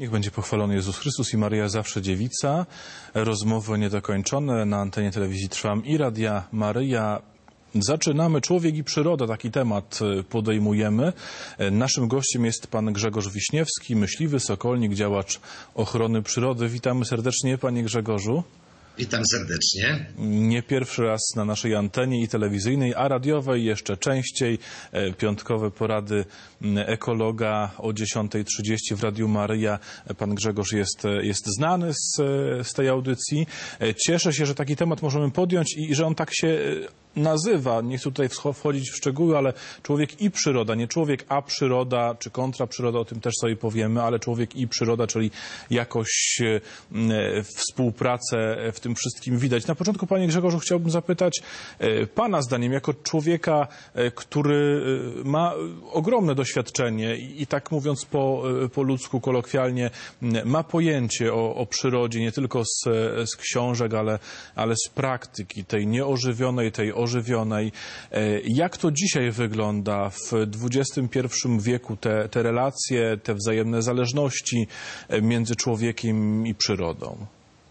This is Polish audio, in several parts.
Niech będzie pochwalony Jezus Chrystus i Maryja zawsze dziewica. Rozmowy niedokończone na antenie telewizji Trwam i Radia Maryja. Zaczynamy. Człowiek i przyroda. Taki temat podejmujemy. Naszym gościem jest pan Grzegorz Wiśniewski, myśliwy, sokolnik, działacz ochrony przyrody. Witamy serdecznie, panie Grzegorzu. Witam serdecznie. Nie pierwszy raz na naszej antenie i telewizyjnej, a radiowej jeszcze częściej. Piątkowe porady ekologa o 10:30 w Radiu Maryja. Pan Grzegorz jest znany z tej audycji. Cieszę się, że taki temat możemy podjąć i że on tak się nazywa. Nie chcę tutaj wchodzić w szczegóły, ale człowiek i przyroda. Nie człowiek a przyroda, czy kontra przyroda, o tym też sobie powiemy, ale człowiek i przyroda, czyli jakoś współpracę w tym wszystkim widać. Na początku, panie Grzegorzu, chciałbym zapytać pana zdaniem, jako człowieka, który ma ogromne doświadczenie i tak mówiąc po ludzku, kolokwialnie, ma pojęcie o przyrodzie, nie tylko z książek, ale z praktyki, tej nieożywionej, tej ożywionej. Jak to dzisiaj wygląda w XXI wieku, te relacje, te wzajemne zależności między człowiekiem i przyrodą?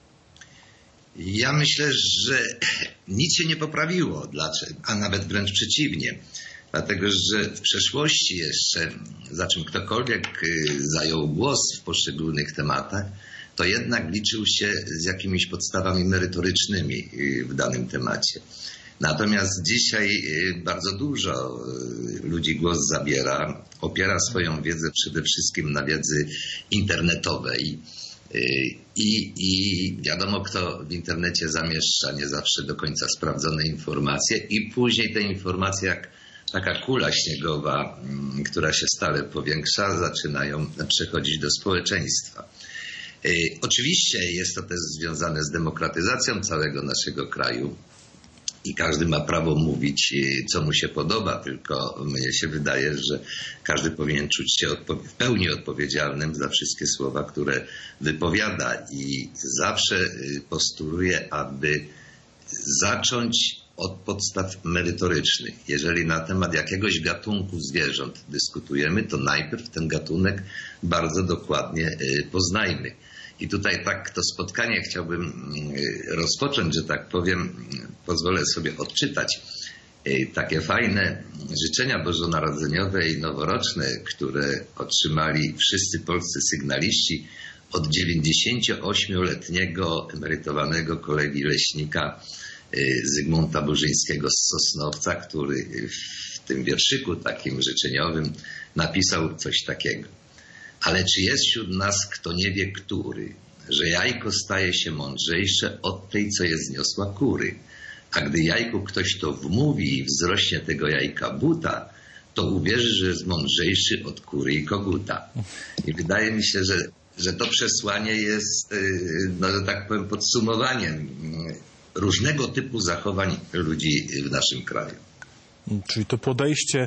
Ja myślę, że nic się nie poprawiło, a nawet wręcz przeciwnie. Dlatego, że w przeszłości jeszcze, za czym ktokolwiek zajął głos w poszczególnych tematach, to jednak liczył się z jakimiś podstawami merytorycznymi w danym temacie. Natomiast dzisiaj bardzo dużo ludzi głos zabiera, opiera swoją wiedzę przede wszystkim na wiedzy internetowej i wiadomo, kto w internecie zamieszcza nie zawsze do końca sprawdzone informacje i później te informacje jak taka kula śniegowa, która się stale powiększa, zaczynają przechodzić do społeczeństwa. Oczywiście jest to też związane z demokratyzacją całego naszego kraju. I każdy ma prawo mówić, co mu się podoba, tylko mnie się wydaje, że każdy powinien czuć się w pełni odpowiedzialnym za wszystkie słowa, które wypowiada. I zawsze postuluję, aby zacząć od podstaw merytorycznych. Jeżeli na temat jakiegoś gatunku zwierząt dyskutujemy, to najpierw ten gatunek bardzo dokładnie poznajmy. I tutaj tak to spotkanie chciałbym rozpocząć, że tak powiem, pozwolę sobie odczytać takie fajne życzenia bożonarodzeniowe i noworoczne, które otrzymali wszyscy polscy sygnaliści od 98-letniego emerytowanego kolegi leśnika Zygmunta Burzyńskiego z Sosnowca, który w tym wierszyku takim życzeniowym napisał coś takiego. Ale czy jest wśród nas, kto nie wie, który, że jajko staje się mądrzejsze od tej, co je zniosła kury. A gdy jajku ktoś to wmówi i wzrośnie tego jajka buta, to uwierzy, że jest mądrzejszy od kury i koguta. I wydaje mi się, że to przesłanie jest, no, że tak powiem, podsumowaniem różnego typu zachowań ludzi w naszym kraju. Czyli to podejście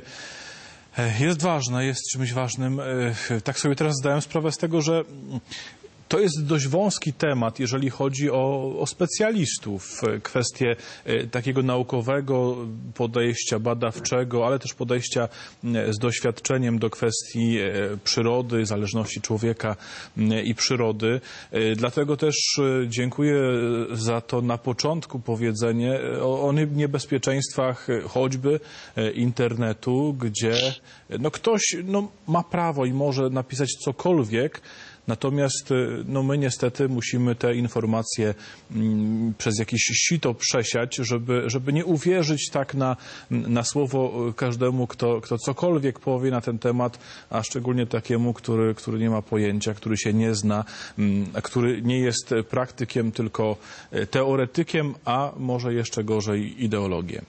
jest ważne, jest czymś ważnym. Tak sobie teraz zdałem sprawę z tego, że to jest dość wąski temat, jeżeli chodzi o specjalistów. Kwestie takiego naukowego podejścia, badawczego, ale też podejścia z doświadczeniem do kwestii przyrody, zależności człowieka i przyrody. Dlatego też dziękuję za to na początku powiedzenie o niebezpieczeństwach choćby internetu, gdzie ktoś ma prawo i może napisać cokolwiek. Natomiast my niestety musimy te informacje przez jakieś sito przesiać, żeby nie uwierzyć tak na słowo każdemu, kto cokolwiek powie na ten temat, a szczególnie takiemu, który nie ma pojęcia, który się nie zna, który nie jest praktykiem, tylko teoretykiem, a może jeszcze gorzej ideologiem.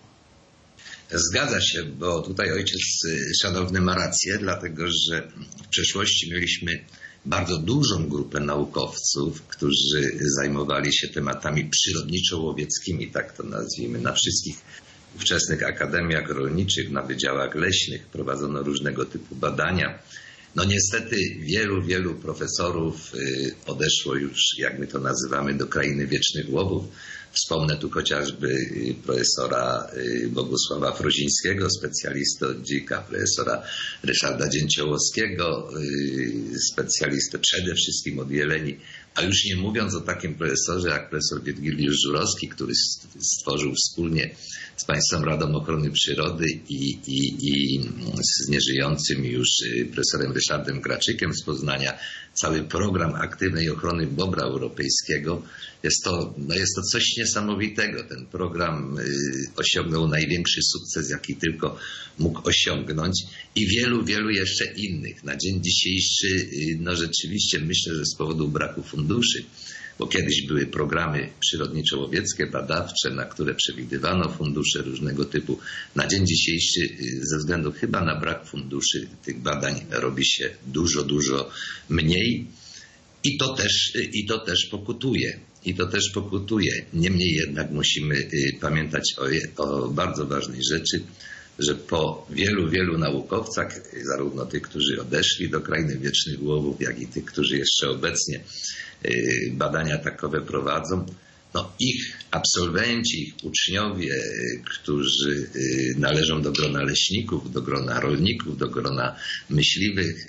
Zgadza się, bo tutaj ojciec szanowny ma rację, dlatego że w przeszłości mieliśmy bardzo dużą grupę naukowców, którzy zajmowali się tematami przyrodniczo-łowieckimi, tak to nazwijmy, na wszystkich ówczesnych akademiach rolniczych, na wydziałach leśnych prowadzono różnego typu badania. No niestety wielu profesorów odeszło już, jak my to nazywamy, do krainy wiecznych łowów. Wspomnę tu chociażby profesora Bogusława Frozińskiego, specjalistę od dzika, profesora Ryszarda Dzięciołowskiego, specjalistę przede wszystkim od jeleni, a już nie mówiąc o takim profesorze jak profesor Wirgiliusz Żurowski, który stworzył wspólnie z Państwową Radą Ochrony Przyrody i z nieżyjącym już profesorem Ryszardem Graczykiem z Poznania cały program aktywnej ochrony bobra europejskiego. Jest to coś niesamowitego. Ten program osiągnął największy sukces, jaki tylko mógł osiągnąć i wielu jeszcze innych. Na dzień dzisiejszy rzeczywiście myślę, że z powodu braku funduszy, bo kiedyś były programy przyrodniczo-łowieckie, badawcze, na które przewidywano fundusze różnego typu. Na dzień dzisiejszy ze względu chyba na brak funduszy tych badań robi się dużo mniej i to też pokutuje. Niemniej jednak musimy pamiętać o bardzo ważnej rzeczy, że po wielu naukowcach, zarówno tych, którzy odeszli do krainy wiecznych łowów, jak i tych, którzy jeszcze obecnie badania takowe prowadzą, ich absolwenci, ich uczniowie, którzy należą do grona leśników, do grona rolników, do grona myśliwych,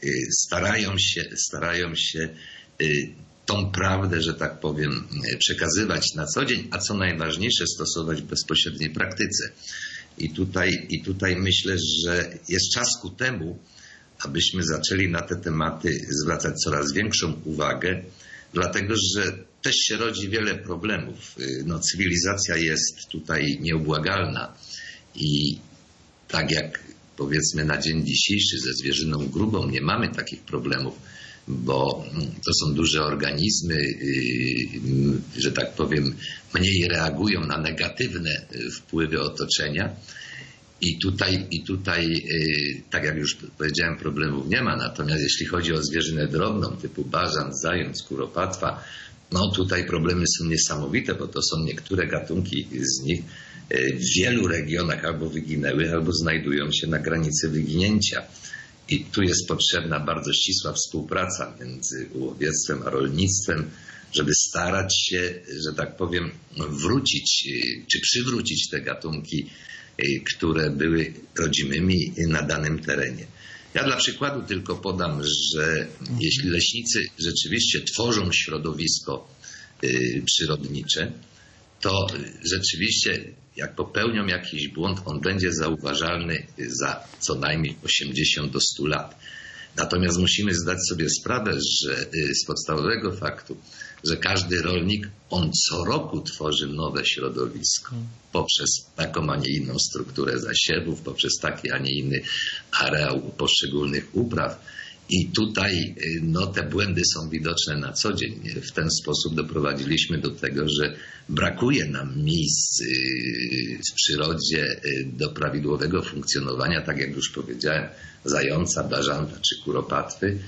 starają się tą prawdę, że tak powiem, przekazywać na co dzień, a co najważniejsze, stosować w bezpośredniej praktyce. I tutaj myślę, że jest czas ku temu, abyśmy zaczęli na te tematy zwracać coraz większą uwagę, dlatego że też się rodzi wiele problemów. Cywilizacja jest tutaj nieubłagalna i tak jak powiedzmy na dzień dzisiejszy ze zwierzyną grubą nie mamy takich problemów, bo to są duże organizmy, że tak powiem, mniej reagują na negatywne wpływy otoczenia. I tutaj, tak jak już powiedziałem, problemów nie ma. Natomiast jeśli chodzi o zwierzynę drobną typu bażant, zając, kuropatwa, tutaj problemy są niesamowite, bo to są niektóre gatunki z nich w wielu regionach albo wyginęły, albo znajdują się na granicy wyginięcia. I tu jest potrzebna bardzo ścisła współpraca między łowiectwem a rolnictwem, żeby starać się, że tak powiem, wrócić czy przywrócić te gatunki, które były rodzimymi na danym terenie. Ja dla przykładu tylko podam, że jeśli leśnicy rzeczywiście tworzą środowisko przyrodnicze, to rzeczywiście jak popełnią jakiś błąd, on będzie zauważalny za co najmniej 80 do 100 lat. Natomiast musimy zdać sobie sprawę, że z podstawowego faktu, że każdy rolnik, on co roku tworzy nowe środowisko poprzez taką, a nie inną strukturę zasiewów, poprzez taki, a nie inny areał poszczególnych upraw. I tutaj te błędy są widoczne na co dzień. W ten sposób doprowadziliśmy do tego, że brakuje nam miejsc w przyrodzie do prawidłowego funkcjonowania, tak jak już powiedziałem, zająca, bażanta czy kuropatwy,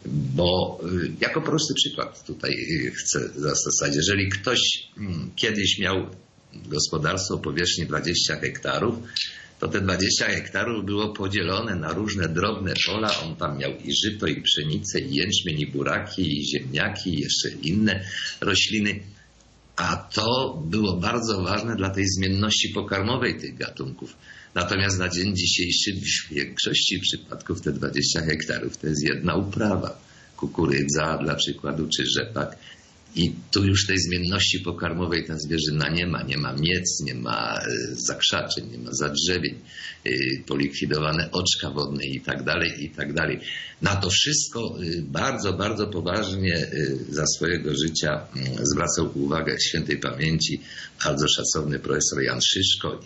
bo jako prosty przykład tutaj chcę zastosować. Jeżeli ktoś kiedyś miał gospodarstwo o powierzchni 20 hektarów, to te 20 hektarów było podzielone na różne drobne pola. On tam miał i żyto, i pszenicę, i jęczmień, i buraki, i ziemniaki, i jeszcze inne rośliny. A to było bardzo ważne dla tej zmienności pokarmowej tych gatunków. Natomiast na dzień dzisiejszy w większości przypadków te 20 hektarów to jest jedna uprawa. Kukurydza dla przykładu, czy rzepak. I tu już tej zmienności pokarmowej ta zwierzyna nie ma. Nie ma miec, nie ma zakrzaczeń, nie ma zadrzewień, polikwidowane oczka wodne i tak dalej. Na to wszystko bardzo poważnie za swojego życia zwracał uwagę świętej pamięci bardzo szacowny profesor Jan Szyszko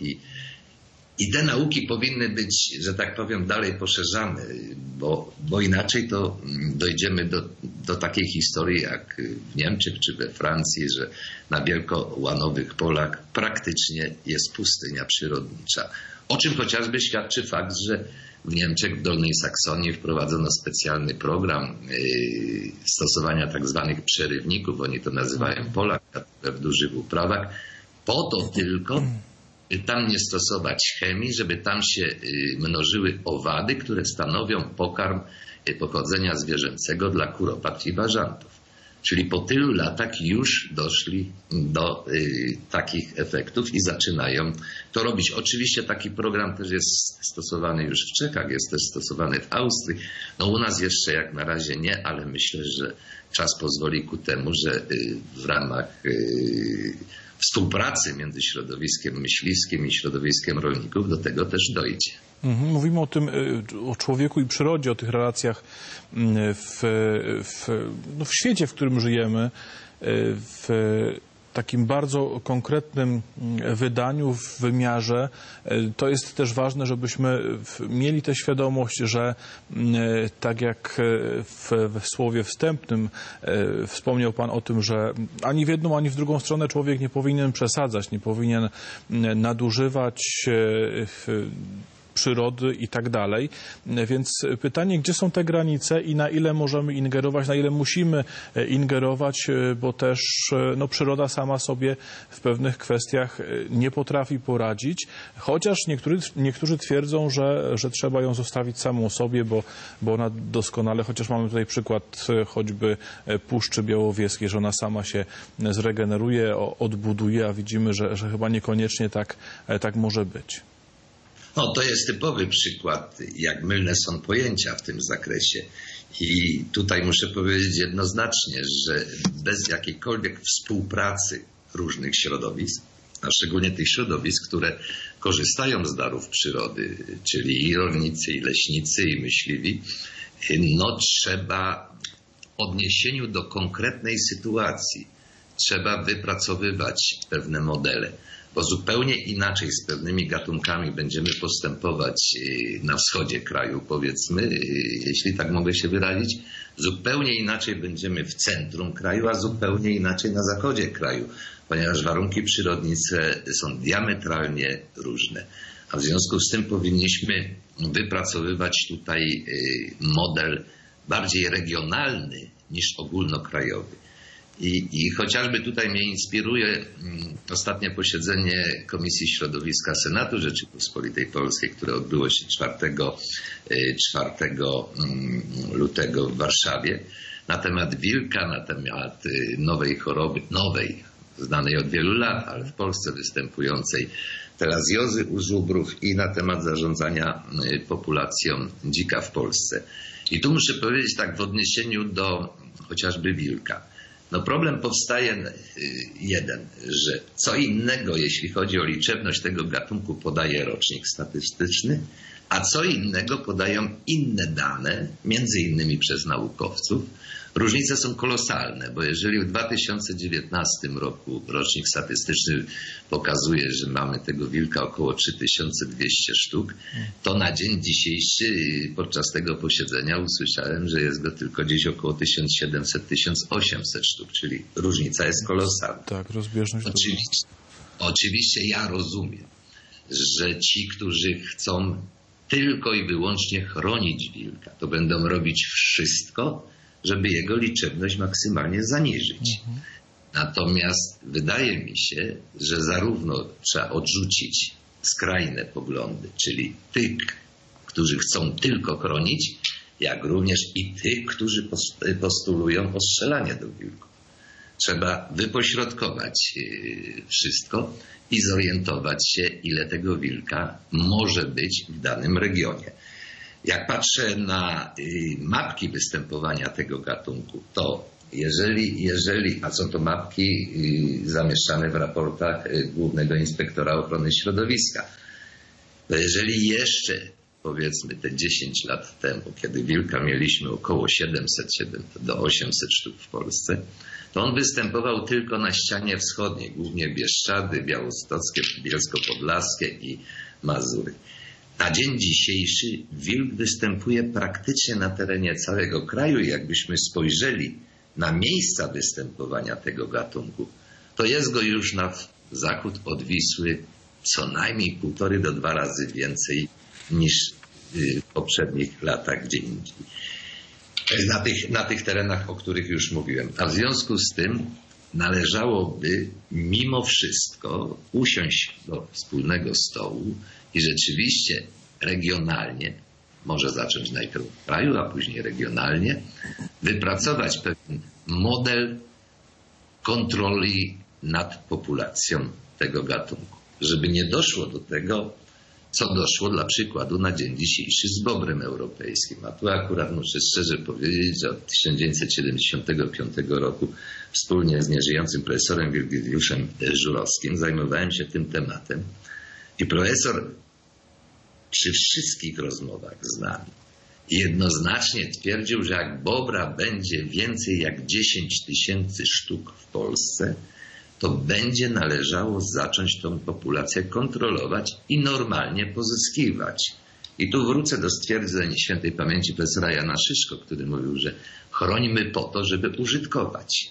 i te nauki powinny być, że tak powiem, dalej poszerzane, bo inaczej to dojdziemy do takiej historii jak w Niemczech czy we Francji, że na wielkołanowych polach praktycznie jest pustynia przyrodnicza. O czym chociażby świadczy fakt, że w Niemczech, w Dolnej Saksonii wprowadzono specjalny program stosowania tak zwanych przerywników, oni to nazywają pola w dużych uprawach, po to tylko, tam nie stosować chemii, żeby tam się mnożyły owady, które stanowią pokarm pochodzenia zwierzęcego dla kuropatw i bażantów. Czyli po tylu latach już doszli do takich efektów i zaczynają to robić. Oczywiście taki program też jest stosowany już w Czechach, jest też stosowany w Austrii. No u nas jeszcze jak na razie nie, ale myślę, że czas pozwoli ku temu, że w ramach współpracy między środowiskiem myśliwskim i środowiskiem rolników do tego też dojdzie. Mówimy o tym, o człowieku i przyrodzie, o tych relacjach w świecie, w którym żyjemy, w takim bardzo konkretnym wydaniu, w wymiarze. To jest też ważne, żebyśmy mieli tę świadomość, że tak jak w słowie wstępnym wspomniał Pan o tym, że ani w jedną, ani w drugą stronę człowiek nie powinien przesadzać, nie powinien nadużywać przyrody i tak dalej. Więc pytanie, gdzie są te granice i na ile możemy ingerować, na ile musimy ingerować, bo też przyroda sama sobie w pewnych kwestiach nie potrafi poradzić, chociaż niektórzy twierdzą, że trzeba ją zostawić samą sobie, bo ona doskonale, chociaż mamy tutaj przykład choćby Puszczy Białowieskiej, że ona sama się zregeneruje, odbuduje, a widzimy, że chyba niekoniecznie tak może być. No, to jest typowy przykład, jak mylne są pojęcia w tym zakresie. I tutaj muszę powiedzieć jednoznacznie, że bez jakiejkolwiek współpracy różnych środowisk, a szczególnie tych środowisk, które korzystają z darów przyrody, czyli i rolnicy, i leśnicy, i myśliwi, trzeba w odniesieniu do konkretnej sytuacji trzeba wypracowywać pewne modele. Bo zupełnie inaczej z pewnymi gatunkami będziemy postępować na wschodzie kraju, powiedzmy, jeśli tak mogę się wyrazić. Zupełnie inaczej będziemy w centrum kraju, a zupełnie inaczej na zachodzie kraju, ponieważ warunki przyrodnicze są diametralnie różne. A w związku z tym powinniśmy wypracowywać tutaj model bardziej regionalny niż ogólnokrajowy. I chociażby tutaj mnie inspiruje ostatnie posiedzenie Komisji Środowiska Senatu Rzeczypospolitej Polskiej, które odbyło się 4 lutego w Warszawie, na temat wilka, na temat nowej choroby, znanej od wielu lat, ale w Polsce występującej terazjozy u żubrów i na temat zarządzania populacją dzika w Polsce. I tu muszę powiedzieć tak w odniesieniu do chociażby wilka. Problem powstaje jeden, że co innego, jeśli chodzi o liczebność tego gatunku, podaje rocznik statystyczny, a co innego podają inne dane, między innymi przez naukowców. Różnice są kolosalne, bo jeżeli w 2019 roku rocznik statystyczny pokazuje, że mamy tego wilka około 3200 sztuk, to na dzień dzisiejszy podczas tego posiedzenia usłyszałem, że jest go tylko gdzieś około 1700-1800 sztuk, czyli różnica jest kolosalna. Tak, rozbieżność. Oczywiście ja rozumiem, że ci, którzy chcą tylko i wyłącznie chronić wilka, to będą robić wszystko, żeby jego liczebność maksymalnie zaniżyć. Natomiast wydaje mi się, że zarówno trzeba odrzucić skrajne poglądy, czyli tych, którzy chcą tylko chronić, jak również i tych, którzy postulują ostrzelanie do wilków. Trzeba wypośrodkować wszystko i zorientować się, ile tego wilka może być w danym regionie. Jak patrzę na mapki występowania tego gatunku, to jeżeli, a są to mapki zamieszczane w raportach Głównego Inspektora Ochrony Środowiska, to jeżeli jeszcze powiedzmy te 10 lat temu, kiedy wilka mieliśmy około 700 do 800 sztuk w Polsce, to on występował tylko na ścianie wschodniej, głównie Bieszczady, Białostockie, Bielsko-Podlaskie i Mazury. Na dzień dzisiejszy wilk występuje praktycznie na terenie całego kraju i jakbyśmy spojrzeli na miejsca występowania tego gatunku, to jest go już na zachód od Wisły co najmniej 1,5 do 2 razy więcej niż w poprzednich latach gdzie indziej. Na tych terenach, o których już mówiłem. A w związku z tym należałoby mimo wszystko usiąść do wspólnego stołu i rzeczywiście regionalnie może zacząć najpierw w kraju, a później regionalnie, wypracować pewien model kontroli nad populacją tego gatunku. Żeby nie doszło do tego, co doszło dla przykładu na dzień dzisiejszy z bobrem europejskim. A tu akurat muszę szczerze powiedzieć, że od 1975 roku wspólnie z nieżyjącym profesorem Wirgiliuszem Żurowskim zajmowałem się tym tematem i profesor przy wszystkich rozmowach z nami jednoznacznie twierdził, że jak bobra będzie więcej jak 10 000 sztuk w Polsce, to będzie należało zacząć tą populację kontrolować i normalnie pozyskiwać. I tu wrócę do stwierdzeń świętej pamięci profesora Jana Szyszko, który mówił, że chrońmy po to, żeby użytkować.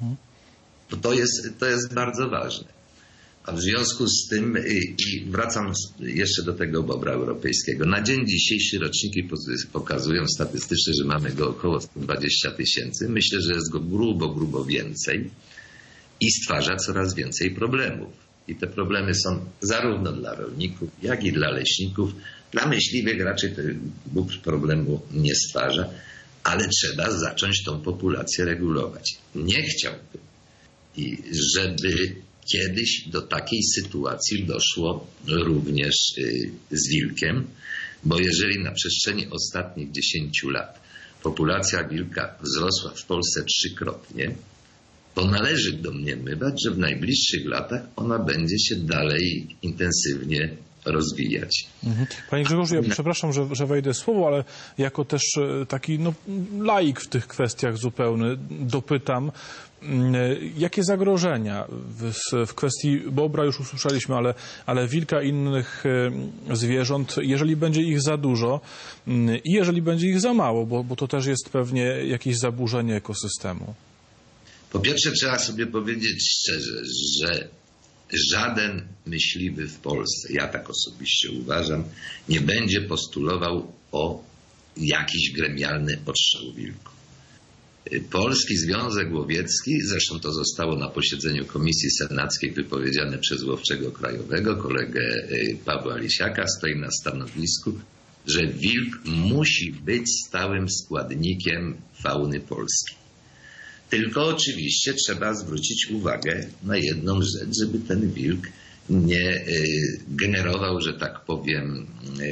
To jest bardzo ważne. A w związku z tym, i wracam jeszcze do tego bobra europejskiego. Na dzień dzisiejszy roczniki pokazują statystyczne, że mamy go około 120 000. Myślę, że jest go grubo więcej i stwarza coraz więcej problemów. I te problemy są zarówno dla rolników, jak i dla leśników. Dla myśliwych raczej ten bóbr problemu nie stwarza, ale trzeba zacząć tą populację regulować. Nie chciałbym, żeby kiedyś do takiej sytuacji doszło również z wilkiem, bo jeżeli na przestrzeni ostatnich 10 lat populacja wilka wzrosła w Polsce 3-krotnie, to należy domniemywać, że w najbliższych latach ona będzie się dalej intensywnie rozwijać. Panie Grzegorzu, ja przepraszam, że wejdę w słowo, ale jako też taki laik w tych kwestiach zupełny dopytam, jakie zagrożenia w kwestii bobra już usłyszeliśmy, ale wilka i innych zwierząt, jeżeli będzie ich za dużo i jeżeli będzie ich za mało, bo to też jest pewnie jakieś zaburzenie ekosystemu. Po pierwsze trzeba sobie powiedzieć szczerze, że żaden myśliwy w Polsce, ja tak osobiście uważam, nie będzie postulował o jakiś gremialny odstrzał wilków. Polski Związek Łowiecki, zresztą to zostało na posiedzeniu Komisji Senackiej wypowiedziane przez Łowczego Krajowego, kolegę Pawła Lisiaka, stoi na stanowisku, że wilk musi być stałym składnikiem fauny polskiej. Tylko oczywiście trzeba zwrócić uwagę na jedną rzecz, żeby ten wilk nie generował, że tak powiem,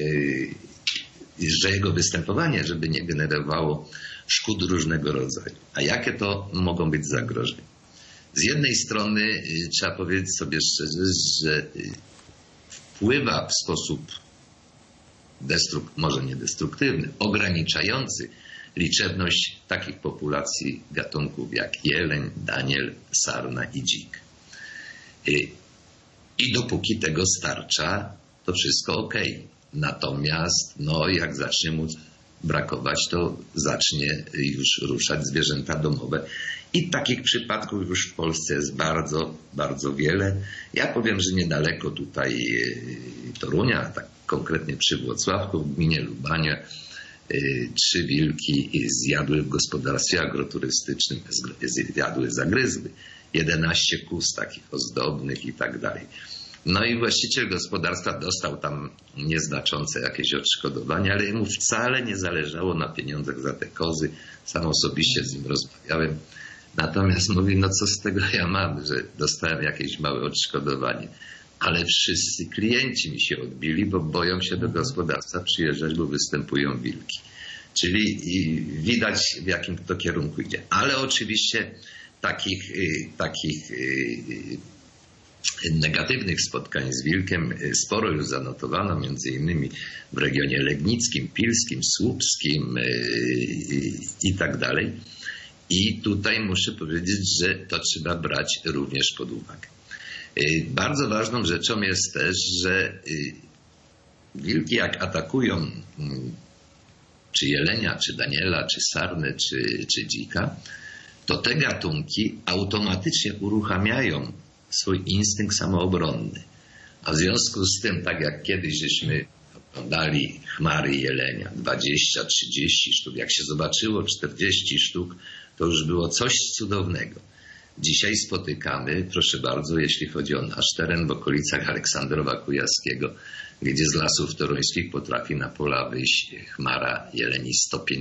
że jego występowanie, żeby nie generowało szkód różnego rodzaju. A jakie to mogą być zagrożenia? Z jednej strony trzeba powiedzieć sobie szczerze, że wpływa w sposób może nie destruktywny, ograniczający liczebność takich populacji gatunków jak jeleń, daniel, sarna i dzik. I dopóki tego starcza, to wszystko okej. Natomiast jak zacznie mu brakować, to zacznie już ruszać zwierzęta domowe. I takich przypadków już w Polsce jest bardzo, bardzo wiele. Ja powiem, że niedaleko tutaj Torunia, tak konkretnie przy Włocławku, w gminie Lubanie, 3 wilki zjadły w gospodarstwie agroturystycznym, zagryzły 11 kóz takich ozdobnych i tak dalej. No i właściciel gospodarstwa dostał tam nieznaczące jakieś odszkodowania, ale mu wcale nie zależało na pieniądzach za te kozy. Sam osobiście z nim rozmawiałem. Natomiast mówi, co z tego ja mam, że dostałem jakieś małe odszkodowanie. Ale wszyscy klienci mi się odbili, bo boją się do gospodarstwa przyjeżdżać, bo występują wilki. Czyli widać, w jakim to kierunku idzie. Ale oczywiście takich negatywnych spotkań z wilkiem sporo już zanotowano, między innymi w regionie legnickim, pilskim, słupskim i tak dalej. I tutaj muszę powiedzieć, że to trzeba brać również pod uwagę. Bardzo ważną rzeczą jest też, że wilki jak atakują czy jelenia, czy daniela, czy sarnę, czy dzika, to te gatunki automatycznie uruchamiają swój instynkt samoobronny. A w związku z tym, tak jak kiedyś żeśmy oglądali chmary jelenia, 20, 30 sztuk, jak się zobaczyło 40 sztuk, to już było coś cudownego. Dzisiaj spotykamy, proszę bardzo, jeśli chodzi o nasz teren, w okolicach Aleksandrowa Kujawskiego, gdzie z lasów toruńskich potrafi na pola wyjść chmara jeleni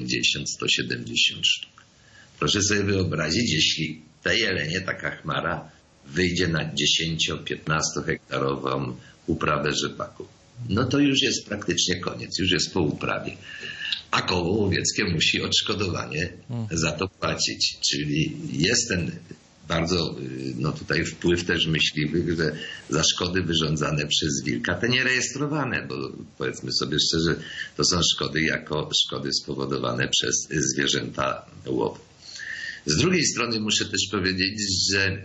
150-170 sztuk. Proszę sobie wyobrazić, jeśli te jelenie, taka chmara, wyjdzie na 10-15 hektarową uprawę rzepaku. No to już jest praktycznie koniec, już jest po uprawie. A koło łowieckie musi odszkodowanie za to płacić. Czyli jest ten bardzo tutaj wpływ też myśliwych, że za szkody wyrządzane przez wilka, te nierejestrowane, bo powiedzmy sobie szczerze, to są szkody jako szkody spowodowane przez zwierzęta łowu. Z drugiej strony muszę też powiedzieć, że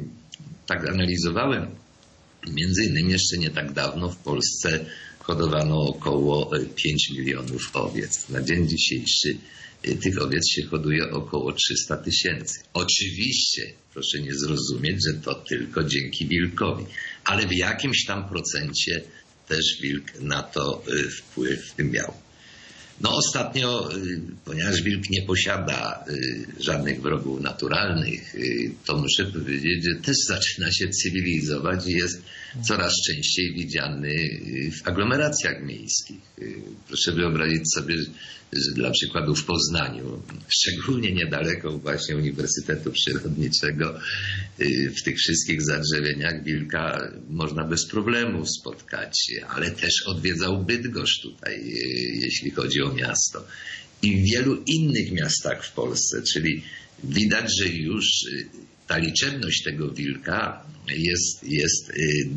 tak analizowałem, między innymi jeszcze nie tak dawno w Polsce hodowano około 5 milionów owiec. Na dzień dzisiejszy tych owiec się hoduje około 300 000. Oczywiście, proszę nie zrozumieć, że to tylko dzięki wilkowi, ale w jakimś tam procencie też wilk na to wpływ miał. No ostatnio, ponieważ wilk nie posiada żadnych wrogów naturalnych, to muszę powiedzieć, że też zaczyna się cywilizować i jest coraz częściej widziany w aglomeracjach miejskich. Proszę wyobrazić sobie, że dla przykładu w Poznaniu, szczególnie niedaleko właśnie Uniwersytetu Przyrodniczego, w tych wszystkich zadrzewieniach wilka można bez problemu spotkać, ale też odwiedzał Bydgoszcz tutaj, jeśli chodzi o miasto. I w wielu innych miastach w Polsce, czyli widać, że już ta liczebność tego wilka jest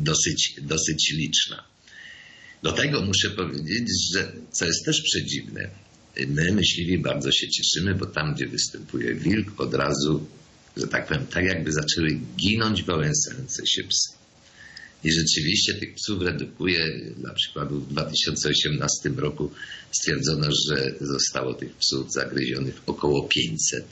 dosyć liczna. Do tego muszę powiedzieć, że co jest też przedziwne, my myśliwi bardzo się cieszymy, bo tam, gdzie występuje wilk, od razu, że tak powiem, tak jakby zaczęły ginąć wałęsające się psy. I rzeczywiście tych psów redukuje. Dla przykładu w 2018 roku stwierdzono, że zostało tych psów zagryzionych około 500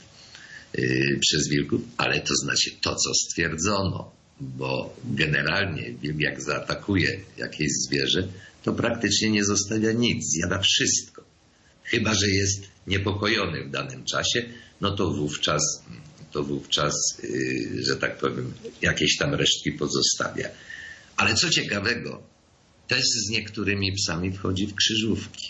przez wilków, ale to znaczy to, co stwierdzono, bo generalnie wilk jak zaatakuje jakieś zwierzę, to praktycznie nie zostawia nic, zjada wszystko. Chyba że jest niepokojony w danym czasie, no to wówczas, że tak powiem, jakieś tam resztki pozostawia. Ale co ciekawego, też z niektórymi psami wchodzi w krzyżówki.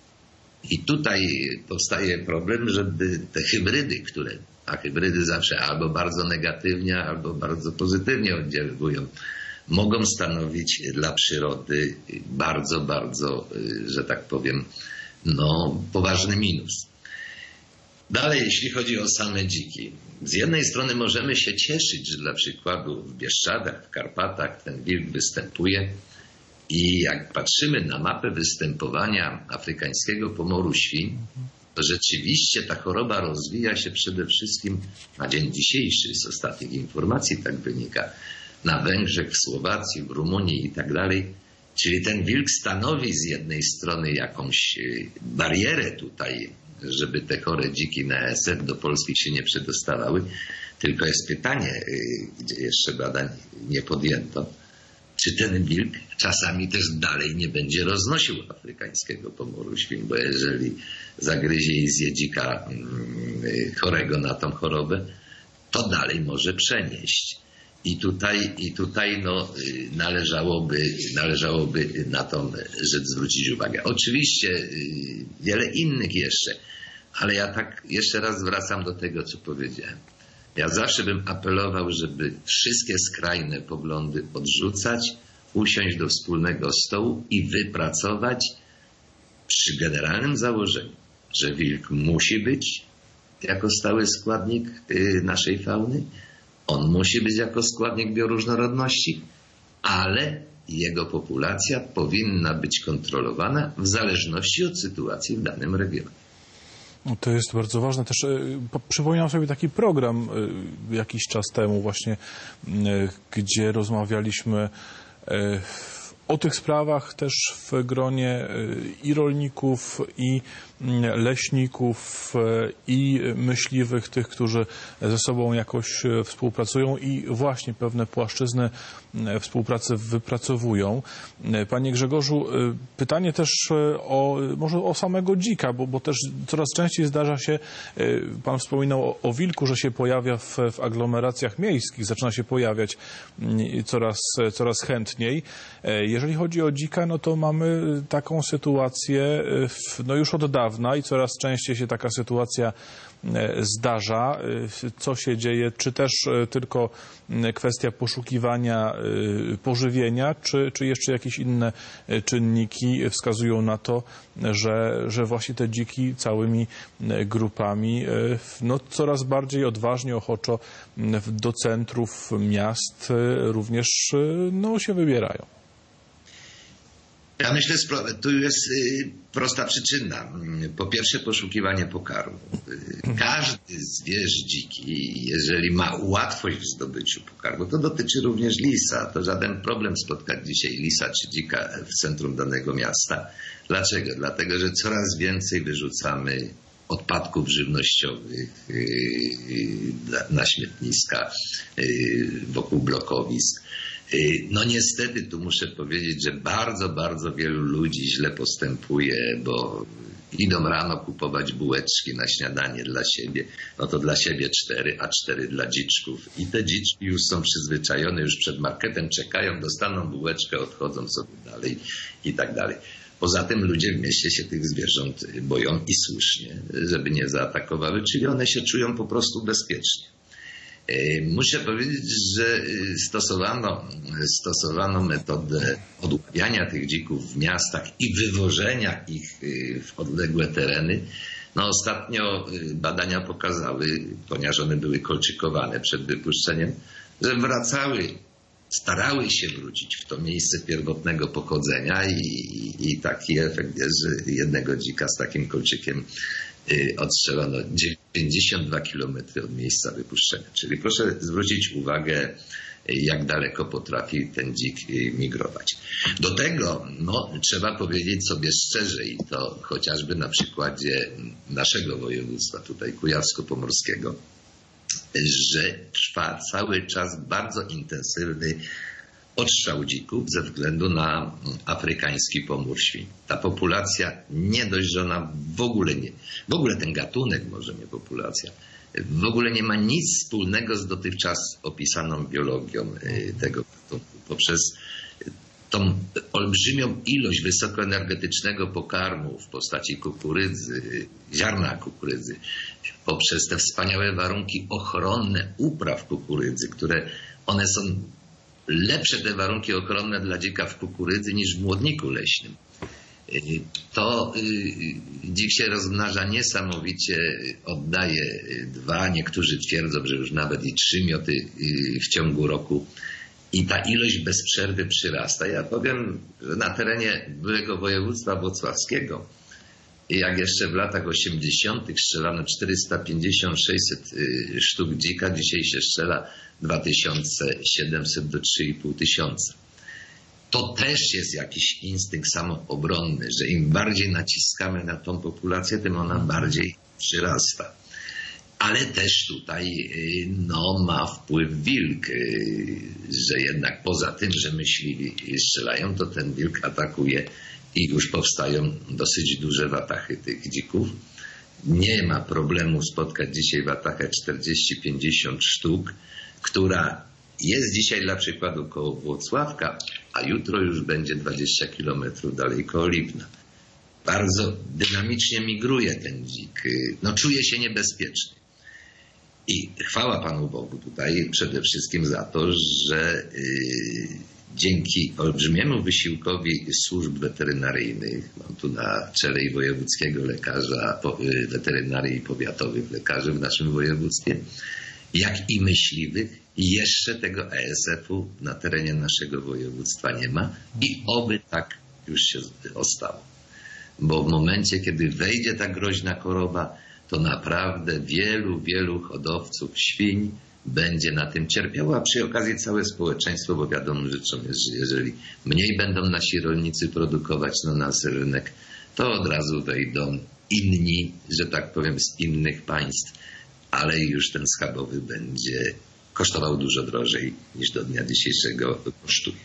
I tutaj powstaje problem, żeby te hybrydy, a hybrydy zawsze albo bardzo negatywnie, albo bardzo pozytywnie oddziałują, mogą stanowić dla przyrody bardzo, bardzo, że tak powiem, poważny minus. Dalej, jeśli chodzi o same dziki. Z jednej strony możemy się cieszyć, że dla przykładu w Bieszczadach, w Karpatach ten wilk występuje i jak patrzymy na mapę występowania afrykańskiego pomoru świń, to rzeczywiście ta choroba rozwija się przede wszystkim na dzień dzisiejszy, z ostatnich informacji tak wynika, na Węgrzech, w Słowacji, w Rumunii i tak dalej. Czyli ten wilk stanowi z jednej strony jakąś barierę tutaj, żeby te chore dziki na ESF do Polski się nie przedostawały. Tylko jest pytanie, gdzie jeszcze badań nie podjęto, czy ten wilk czasami też dalej nie będzie roznosił afrykańskiego pomoru świń, bo jeżeli zagryzie i zje dzika chorego na tą chorobę, to dalej może przenieść. I tutaj należałoby na tą rzecz zwrócić uwagę. Oczywiście wiele innych jeszcze, ale ja tak jeszcze raz wracam do tego, co powiedziałem. Ja zawsze bym apelował, żeby wszystkie skrajne poglądy odrzucać, usiąść do wspólnego stołu i wypracować przy generalnym założeniu, że wilk musi być jako stały składnik naszej fauny, on musi być jako składnik bioróżnorodności, ale jego populacja powinna być kontrolowana w zależności od sytuacji w danym regionie. To jest bardzo ważne. Też przypomniałem sobie taki program jakiś czas temu właśnie, gdzie rozmawialiśmy O tych sprawach też w gronie i rolników, i leśników, i myśliwych, tych, którzy ze sobą jakoś współpracują i właśnie pewne płaszczyzny współpracy wypracowują. Panie Grzegorzu, pytanie też może o samego dzika, bo też coraz częściej zdarza się, pan wspominał o wilku, że się pojawia w aglomeracjach miejskich, zaczyna się pojawiać coraz chętniej. Jeżeli chodzi o dzika, no to mamy taką sytuację już od dawna i coraz częściej się taka sytuacja zdarza. Co się dzieje? Czy też tylko kwestia poszukiwania pożywienia, czy jeszcze jakieś inne czynniki wskazują na to, że właśnie te dziki całymi grupami coraz bardziej odważnie, ochoczo do centrów miast również się wybierają? Ja myślę, tu jest prosta przyczyna. Po pierwsze, poszukiwanie pokarmu. Każdy zwierz dziki, jeżeli ma łatwość w zdobyciu pokarmu, to dotyczy również lisa. To żaden problem spotkać dzisiaj lisa czy dzika w centrum danego miasta. Dlaczego? Dlatego, że coraz więcej wyrzucamy odpadków żywnościowych na śmietniska, wokół blokowisk. No niestety tu muszę powiedzieć, że bardzo, bardzo wielu ludzi źle postępuje, bo idą rano kupować bułeczki na śniadanie dla siebie. No to dla siebie 4, a 4 dla dziczków. I te dziczki już są przyzwyczajone, już przed marketem czekają, dostaną bułeczkę, odchodzą sobie dalej i tak dalej. Poza tym ludzie w mieście się tych zwierząt boją i słusznie, żeby nie zaatakowały, czyli one się czują po prostu bezpiecznie. Muszę powiedzieć, że stosowano metodę odławiania tych dzików w miastach i wywożenia ich w odległe tereny. No ostatnio badania pokazały, ponieważ one były kolczykowane przed wypuszczeniem, że starały się wrócić w to miejsce pierwotnego pochodzenia i taki efekt jest, że jednego dzika z takim kolczykiem odstrzelono 92 km od miejsca wypuszczenia. Czyli proszę zwrócić uwagę, jak daleko potrafi ten dzik migrować. Do tego trzeba powiedzieć sobie szczerze i to chociażby na przykładzie naszego województwa, tutaj kujawsko-pomorskiego, że trwa cały czas bardzo intensywny odstrzał dzików ze względu na afrykański pomór świń. Ta populacja nie dość, że ona w ogóle ten gatunek, może nie populacja, w ogóle nie ma nic wspólnego z dotychczas opisaną biologią tego gatunku. Poprzez tą olbrzymią ilość wysokoenergetycznego pokarmu w postaci kukurydzy, ziarna kukurydzy, poprzez te wspaniałe warunki ochronne upraw kukurydzy, które one są lepsze te warunki ochronne dla dzika w kukurydzy niż w młodniku leśnym. To dzik się rozmnaża niesamowicie, oddaje 2, niektórzy twierdzą, że już nawet i 3 mioty w ciągu roku i ta ilość bez przerwy przyrasta. Ja powiem, że na terenie byłego województwa włocławskiego, jak jeszcze w latach 80. strzelano 450-600 sztuk dzika, dzisiaj się strzela 2700 do 3500. To też jest jakiś instynkt samoobronny, że im bardziej naciskamy na tą populację, tym ona bardziej przyrasta. Ale też tutaj ma wpływ wilk, że jednak poza tym, że myśliwi strzelają, to ten wilk atakuje i już powstają dosyć duże watachy tych dzików. Nie ma problemu spotkać dzisiaj watachę 40-50 sztuk, która jest dzisiaj dla przykładu koło Włocławka, a jutro już będzie 20 kilometrów dalej koło Lipna. Bardzo dynamicznie migruje ten dzik. Czuje się niebezpieczny. I chwała Panu Bogu tutaj przede wszystkim za to, że dzięki olbrzymiemu wysiłkowi służb weterynaryjnych, mam tu na czele i wojewódzkiego lekarza weterynarii i powiatowych lekarzy w naszym województwie, jak i myśliwych, jeszcze tego ASF-u na terenie naszego województwa nie ma i oby tak już się ostało. Bo w momencie, kiedy wejdzie ta groźna choroba, to naprawdę wielu hodowców świń będzie na tym cierpiało, a przy okazji całe społeczeństwo, bo wiadomo rzeczą jest, że jeżeli mniej będą nasi rolnicy produkować na nasz rynek, to od razu wejdą inni, że tak powiem, z innych państw, ale już ten schabowy będzie kosztował dużo drożej niż do dnia dzisiejszego kosztuje.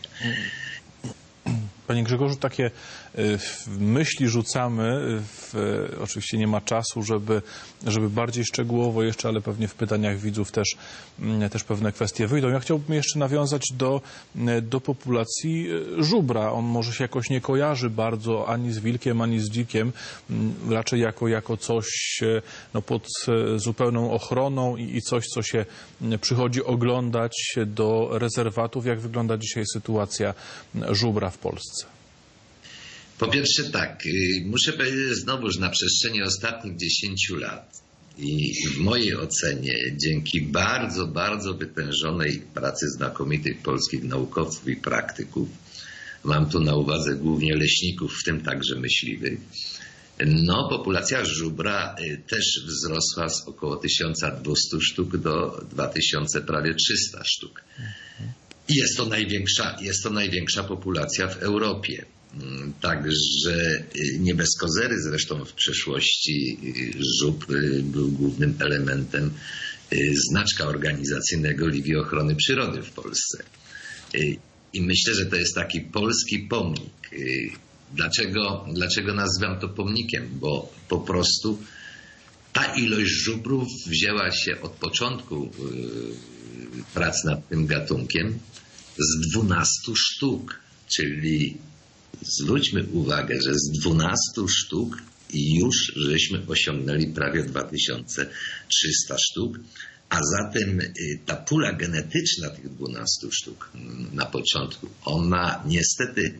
Panie Grzegorzu, takie myśli rzucamy. Oczywiście nie ma czasu, żeby bardziej szczegółowo jeszcze, ale pewnie w pytaniach widzów też pewne kwestie wyjdą. Ja chciałbym jeszcze nawiązać do populacji żubra. On może się jakoś nie kojarzy bardzo ani z wilkiem, ani z dzikiem. Raczej jako coś pod zupełną ochroną i coś, co się przychodzi oglądać do rezerwatów. Jak wygląda dzisiaj sytuacja żubra w Polsce? Po pierwsze tak, muszę powiedzieć, że znowuż na przestrzeni ostatnich 10 lat i w mojej ocenie dzięki bardzo, bardzo wytężonej pracy znakomitych polskich naukowców i praktyków, mam tu na uwadze głównie leśników, w tym także myśliwych, populacja żubra też wzrosła z około 1200 sztuk do 2000 prawie 300 sztuk. I jest to największa populacja w Europie. Także nie bez kozery zresztą w przeszłości żubr był głównym elementem znaczka organizacyjnego Ligi Ochrony Przyrody w Polsce. I myślę, że to jest taki polski pomnik. Dlaczego nazywam to pomnikiem? Bo po prostu ta ilość żubrów wzięła się od początku prac nad tym gatunkiem z 12 sztuk, czyli zwróćmy uwagę, że z 12 sztuk już żeśmy osiągnęli prawie 2300 sztuk, a zatem ta pula genetyczna tych 12 sztuk na początku, ona niestety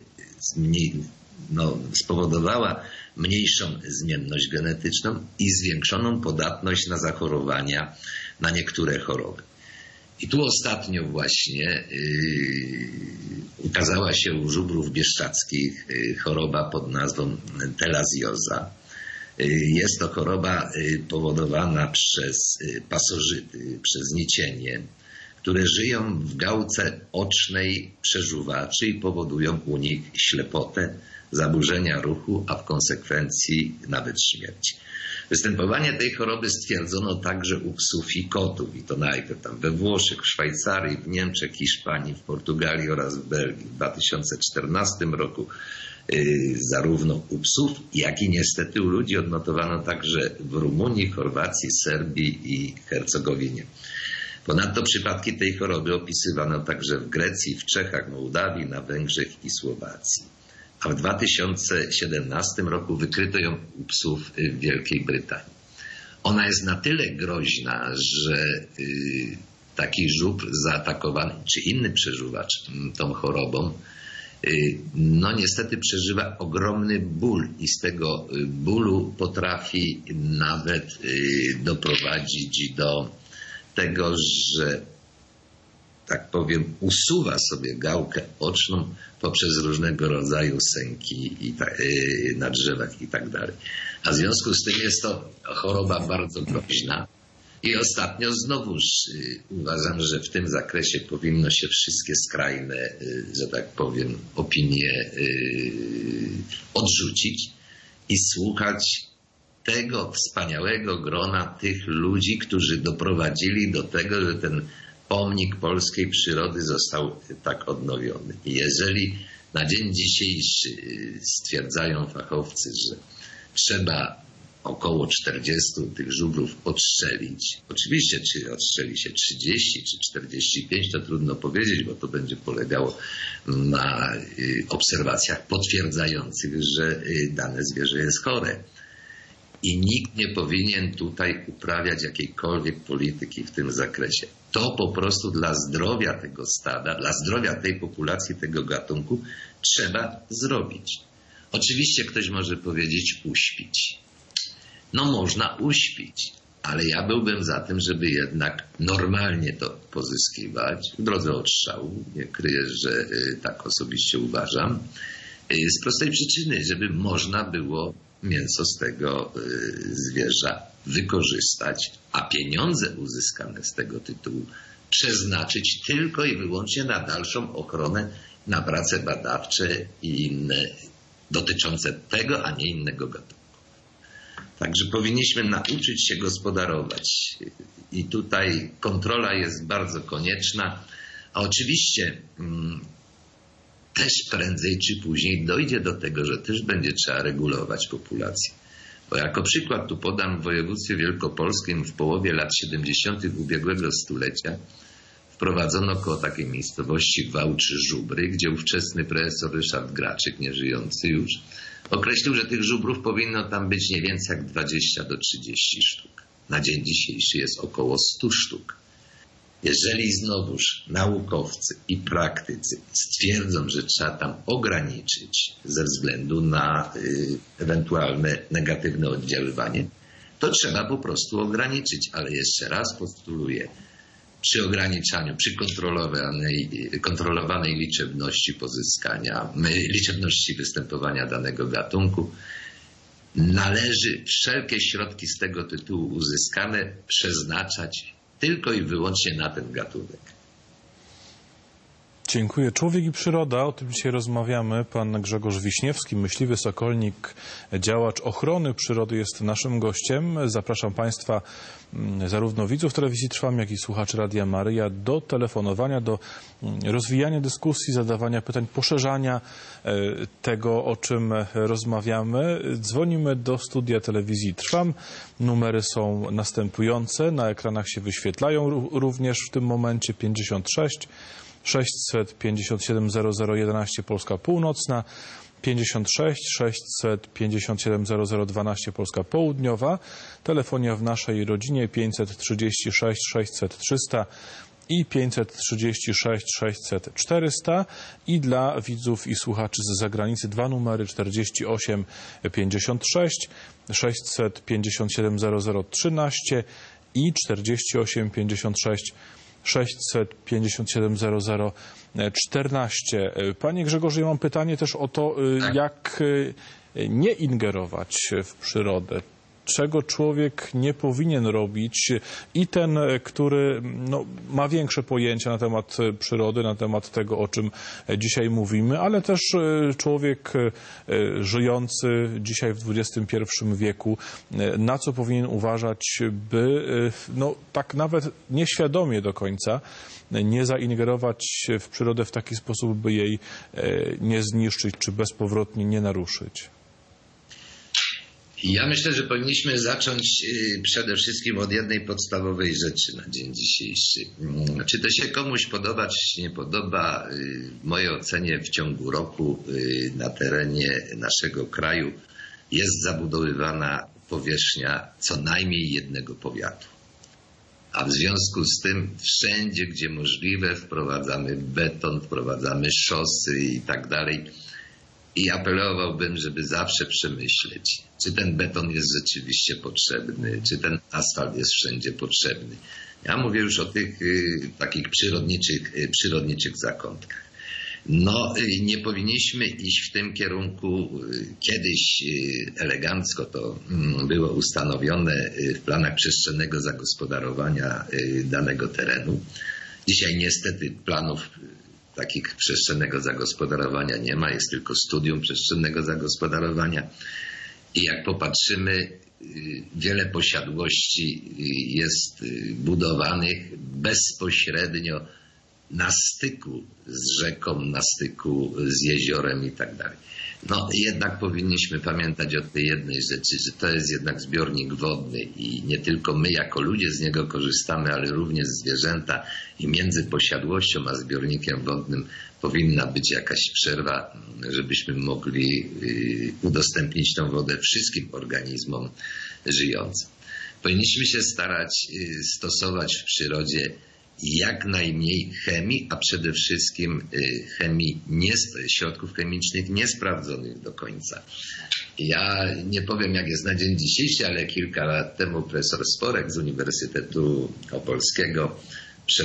spowodowała mniejszą zmienność genetyczną i zwiększoną podatność na zachorowania, na niektóre choroby. I tu ostatnio właśnie ukazała się u żubrów bieszczadzkich choroba pod nazwą telazjoza. Jest to choroba powodowana przez pasożyty, przez nicienie, które żyją w gałce ocznej przeżuwaczy i powodują u nich ślepotę, zaburzenia ruchu, a w konsekwencji nawet śmierć. Występowanie tej choroby stwierdzono także u psów i kotów, i to najpierw tam we Włoszech, w Szwajcarii, w Niemczech, Hiszpanii, w Portugalii oraz w Belgii. W 2014 roku zarówno u psów, jak i niestety u ludzi odnotowano także w Rumunii, Chorwacji, Serbii i Hercegowinie. Ponadto przypadki tej choroby opisywano także w Grecji, w Czechach, Mołdawii, na Węgrzech i Słowacji. A w 2017 roku wykryto ją u psów w Wielkiej Brytanii. Ona jest na tyle groźna, że taki żubr zaatakowany, czy inny przeżuwacz tą chorobą, niestety przeżywa ogromny ból i z tego bólu potrafi nawet doprowadzić do tego, że tak powiem, usuwa sobie gałkę oczną poprzez różnego rodzaju sęki na drzewach i tak dalej. A w związku z tym jest to choroba bardzo groźna. I ostatnio znowuż uważam, że w tym zakresie powinno się wszystkie skrajne, że tak powiem, opinie odrzucić i słuchać tego wspaniałego grona tych ludzi, którzy doprowadzili do tego, że ten pomnik polskiej przyrody został tak odnowiony. I jeżeli na dzień dzisiejszy stwierdzają fachowcy, że trzeba około 40 tych żubrów odstrzelić, oczywiście czy odstrzeli się 30 czy 45, to trudno powiedzieć, bo to będzie polegało na obserwacjach potwierdzających, że dane zwierzę jest chore. I nikt nie powinien tutaj uprawiać jakiejkolwiek polityki w tym zakresie. To po prostu dla zdrowia tego stada, dla zdrowia tej populacji, tego gatunku trzeba zrobić. Oczywiście ktoś może powiedzieć uśpić. Można uśpić, ale ja byłbym za tym, żeby jednak normalnie to pozyskiwać w drodze odstrzału. Nie kryję, że tak osobiście uważam. Z prostej przyczyny, żeby można było mięso z tego zwierza wykorzystać, a pieniądze uzyskane z tego tytułu przeznaczyć tylko i wyłącznie na dalszą ochronę, na prace badawcze i inne dotyczące tego, a nie innego gatunku. Także powinniśmy nauczyć się gospodarować i tutaj kontrola jest bardzo konieczna, a oczywiście też prędzej czy później dojdzie do tego, że też będzie trzeba regulować populację. Bo jako przykład tu podam, w województwie wielkopolskim w połowie lat 70. ubiegłego stulecia wprowadzono koło takiej miejscowości Wałczy-Żubry, gdzie ówczesny profesor Ryszard Graczyk, nieżyjący już, określił, że tych żubrów powinno tam być nie więcej jak 20 do 30 sztuk. Na dzień dzisiejszy jest około 100 sztuk. Jeżeli znowuż naukowcy i praktycy stwierdzą, że trzeba tam ograniczyć ze względu na ewentualne negatywne oddziaływanie, to trzeba po prostu ograniczyć. Ale jeszcze raz postuluję, przy ograniczaniu, przy kontrolowanej liczebności występowania danego gatunku, należy wszelkie środki z tego tytułu uzyskane przeznaczać tylko i wyłącznie na ten gatunek. Dziękuję. Człowiek i przyroda, o tym dzisiaj rozmawiamy. Pan Grzegorz Wiśniewski, myśliwy sokolnik, działacz ochrony przyrody jest naszym gościem. Zapraszam Państwa, zarówno widzów Telewizji Trwam, jak i słuchaczy Radia Maryja, do telefonowania, do rozwijania dyskusji, zadawania pytań, poszerzania tego, o czym rozmawiamy. Dzwonimy do studia Telewizji Trwam. Numery są następujące. Na ekranach się wyświetlają również w tym momencie: 56 657 0011 Polska Północna, 56 657 0012 Polska Południowa, telefonia w naszej rodzinie 536 600 300 i 536 600 400 i dla widzów i słuchaczy z zagranicy dwa numery: 48 56 657 0013 i 48 56 657 0014. Panie Grzegorzu, ja mam pytanie też o to, jak nie ingerować w przyrodę. Czego człowiek nie powinien robić i ten, który ma większe pojęcia na temat przyrody, na temat tego, o czym dzisiaj mówimy, ale też człowiek żyjący dzisiaj w XXI wieku, na co powinien uważać, by tak nawet nieświadomie do końca nie zaingerować w przyrodę w taki sposób, by jej nie zniszczyć czy bezpowrotnie nie naruszyć. Ja myślę, że powinniśmy zacząć przede wszystkim od jednej podstawowej rzeczy na dzień dzisiejszy. Czy to się komuś podoba, czy się nie podoba, w mojej ocenie w ciągu roku na terenie naszego kraju jest zabudowywana powierzchnia co najmniej jednego powiatu. A w związku z tym wszędzie, gdzie możliwe, wprowadzamy beton, wprowadzamy szosy i tak dalej. I apelowałbym, żeby zawsze przemyśleć, czy ten beton jest rzeczywiście potrzebny, czy ten asfalt jest wszędzie potrzebny. Ja mówię już o tych takich przyrodniczych zakątkach. Nie powinniśmy iść w tym kierunku. Kiedyś elegancko to było ustanowione w planach przestrzennego zagospodarowania danego terenu. Dzisiaj niestety planów takich przestrzennego zagospodarowania nie ma, jest tylko studium przestrzennego zagospodarowania. I jak popatrzymy, wiele posiadłości jest budowanych bezpośrednio na styku z rzeką, na styku z jeziorem i tak dalej. Jednak powinniśmy pamiętać o tej jednej rzeczy, że to jest jednak zbiornik wodny i nie tylko my jako ludzie z niego korzystamy, ale również zwierzęta i między posiadłością a zbiornikiem wodnym powinna być jakaś przerwa, żebyśmy mogli udostępnić tą wodę wszystkim organizmom żyjącym. Powinniśmy się starać stosować w przyrodzie jak najmniej chemii, a przede wszystkim środków chemicznych niesprawdzonych do końca. Ja nie powiem, jak jest na dzień dzisiejszy, ale kilka lat temu profesor Sporek z Uniwersytetu Opolskiego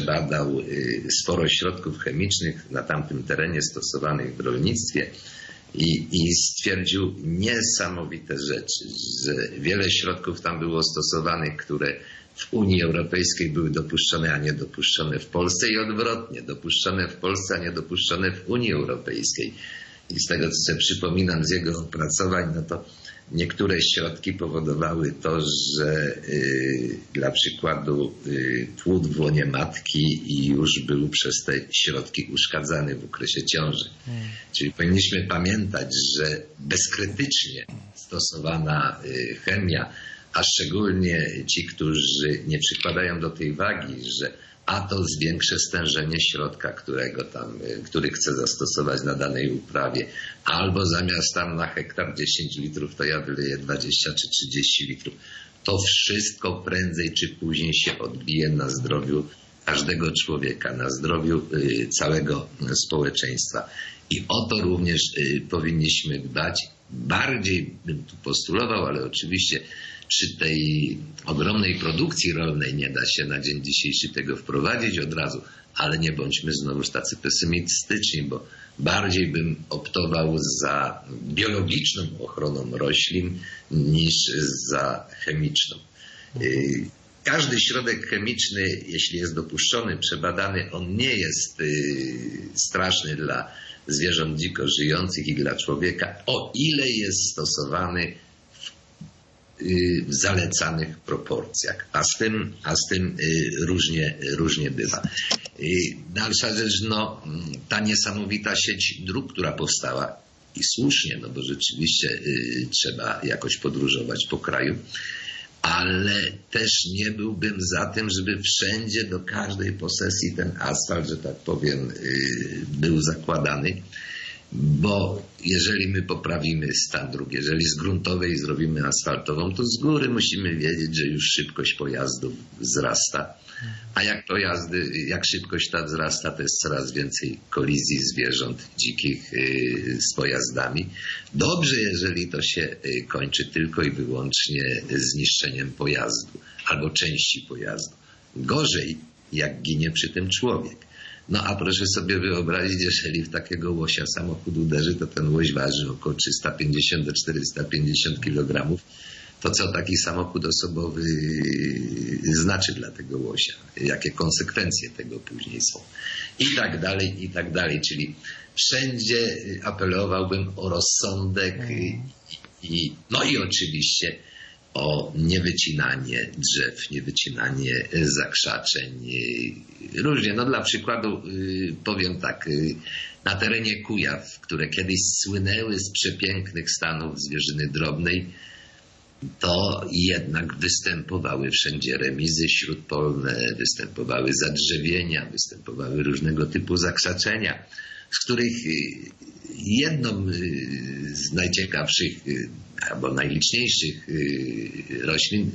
przebadał sporo środków chemicznych na tamtym terenie stosowanych w rolnictwie I stwierdził niesamowite rzeczy, że wiele środków tam było stosowanych, które w Unii Europejskiej były dopuszczone, a nie dopuszczone w Polsce i odwrotnie, dopuszczone w Polsce, a nie dopuszczone w Unii Europejskiej. I z tego, co sobie przypominam z jego opracowań, no to niektóre środki powodowały to, że dla przykładu płód w łonie matki już był przez te środki uszkadzany w okresie ciąży. Czyli powinniśmy pamiętać, że bezkrytycznie stosowana chemia, a szczególnie ci, którzy nie przykładają do tej wagi, że a to zwiększy stężenie środka, który chce zastosować na danej uprawie, albo zamiast tam na hektar 10 litrów, to ja wyleję 20 czy 30 litrów. To wszystko prędzej czy później się odbije na zdrowiu każdego człowieka, na zdrowiu całego społeczeństwa. I o to również powinniśmy dbać. Bardziej bym tu postulował, ale oczywiście przy tej ogromnej produkcji rolnej nie da się na dzień dzisiejszy tego wprowadzić od razu, ale nie bądźmy znowuż tacy pesymistyczni, bo bardziej bym optował za biologiczną ochroną roślin niż za chemiczną. Każdy środek chemiczny, jeśli jest dopuszczony, przebadany, on nie jest straszny dla zwierząt dziko żyjących i dla człowieka, o ile jest stosowany w zalecanych proporcjach, a z tym różnie bywa. Dalsza rzecz, ta niesamowita sieć dróg, która powstała i słusznie, bo rzeczywiście trzeba jakoś podróżować po kraju, ale też nie byłbym za tym, żeby wszędzie do każdej posesji ten asfalt, że tak powiem, był zakładany. Bo jeżeli my poprawimy stan dróg, jeżeli z gruntowej zrobimy asfaltową, to z góry musimy wiedzieć, że już szybkość pojazdów wzrasta. A jak szybkość ta wzrasta, to jest coraz więcej kolizji zwierząt dzikich z pojazdami. Dobrze, jeżeli to się kończy tylko i wyłącznie zniszczeniem pojazdu albo części pojazdu. Gorzej, jak ginie przy tym człowiek. A proszę sobie wyobrazić, jeżeli w takiego łosia samochód uderzy, to ten łoś waży około 350 do 450 kg. To co taki samochód osobowy znaczy dla tego łosia? Jakie konsekwencje tego później są? I tak dalej. Czyli wszędzie apelowałbym o rozsądek i oczywiście o niewycinanie drzew, niewycinanie zakrzaczeń. Różnie. Dla przykładu powiem tak, na terenie Kujaw, które kiedyś słynęły z przepięknych stanów zwierzyny drobnej, to jednak występowały wszędzie remizy śródpolne, występowały zadrzewienia, występowały różnego typu zakrzaczenia, z których jedną z najciekawszych albo najliczniejszych roślin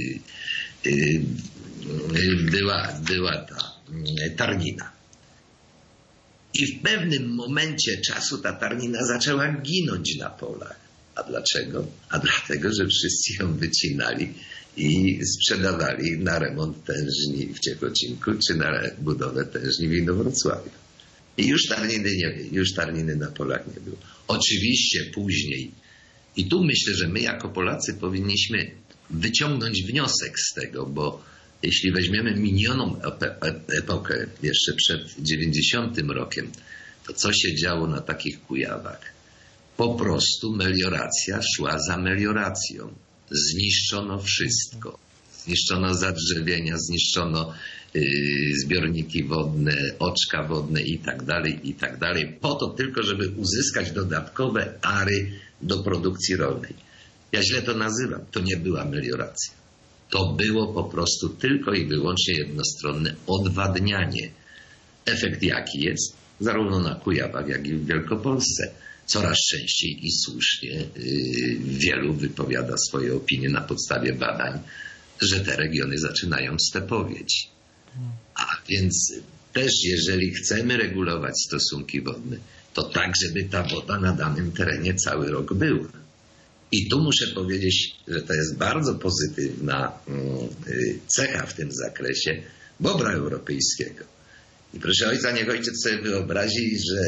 była ta tarnina. I w pewnym momencie czasu ta tarnina zaczęła ginąć na polach. A dlaczego? A dlatego, że wszyscy ją wycinali i sprzedawali na remont tężni w Ciechocinku czy na budowę tężni w Inowrocławiu. I już tarniny na polach nie było. Oczywiście później, i tu myślę, że my jako Polacy powinniśmy wyciągnąć wniosek z tego, bo jeśli weźmiemy minioną epokę, jeszcze przed 90 rokiem, to co się działo na takich Kujawach? Po prostu melioracja szła za melioracją. Zniszczono wszystko. Zniszczono zadrzewienia, zniszczono zbiorniki wodne, oczka wodne i tak dalej, po to tylko, żeby uzyskać dodatkowe ary do produkcji rolnej. Ja źle to nazywam. To nie była melioracja. To było po prostu tylko i wyłącznie jednostronne odwadnianie. Efekt jaki jest? Zarówno na Kujawach, jak i w Wielkopolsce. Coraz częściej i słusznie wielu wypowiada swoje opinie na podstawie badań, że te regiony zaczynają stepowieć. A więc też jeżeli chcemy regulować stosunki wodne, to tak, żeby ta woda na danym terenie cały rok była. I tu muszę powiedzieć, że to jest bardzo pozytywna cecha w tym zakresie bobra europejskiego. I proszę ojca, niech ojciec sobie wyobrazi, że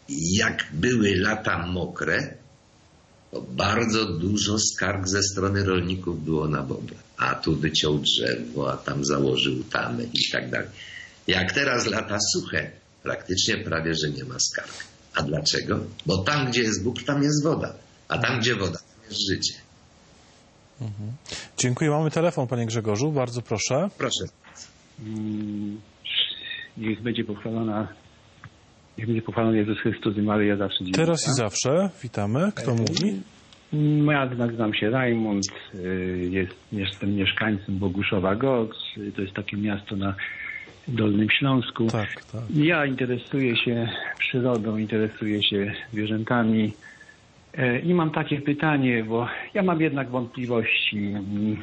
jak były lata mokre, to bardzo dużo skarg ze strony rolników było na bobra. A tu wyciął drzewo, a tam założył tamę i tak dalej. Jak teraz lata suche, praktycznie prawie, że nie ma skarg. A dlaczego? Bo tam, gdzie jest Bóg, tam jest woda. A tam, gdzie woda, tam jest życie. Dziękuję. Mamy telefon, panie Grzegorzu. Bardzo proszę. Proszę. Niech będzie pochwalony Jezus Chrystus i Maryja zawsze dziś. Teraz i zawsze. Witamy. Kto mówi? Ja nazywam się Rajmund. Jestem mieszkańcem Boguszowa Gorz. To jest takie miasto na Dolnym Śląsku. Tak. Ja interesuję się przyrodą, interesuję się zwierzętami. I mam takie pytanie, bo ja mam jednak wątpliwości.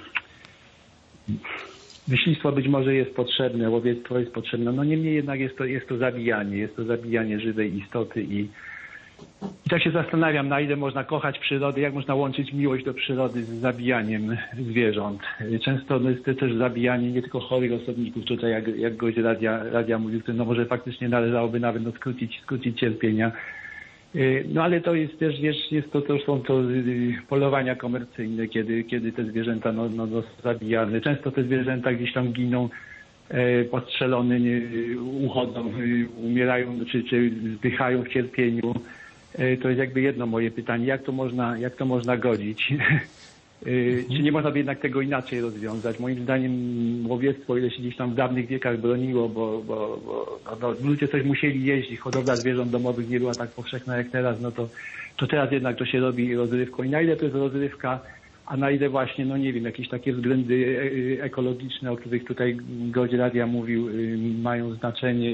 Myślistwo być może jest potrzebne, łowiectwo jest potrzebne, no niemniej jednak jest to zabijanie żywej istoty i tak się zastanawiam, na ile można kochać przyrodę, jak można łączyć miłość do przyrody z zabijaniem zwierząt. Często jest to też zabijanie nie tylko chorych osobników, tutaj jak gość radia mówił, no może faktycznie należałoby nawet skrócić cierpienia. No ale to jest też, są to polowania komercyjne, kiedy te zwierzęta zabijane. Często te zwierzęta gdzieś tam giną, postrzelone, uchodzą, umierają czy zdychają w cierpieniu. To jest jakby jedno moje pytanie, jak to można godzić? Czy nie można by jednak tego inaczej rozwiązać? Moim zdaniem łowiectwo, ile się gdzieś tam w dawnych wiekach broniło, bo ludzie coś musieli jeść i hodowla zwierząt domowych nie była tak powszechna jak teraz, no to teraz jednak to się robi rozrywką. I na ile to jest rozrywka, a na ile właśnie, no nie wiem, jakieś takie względy ekologiczne, o których tutaj gość radia mówił, mają znaczenie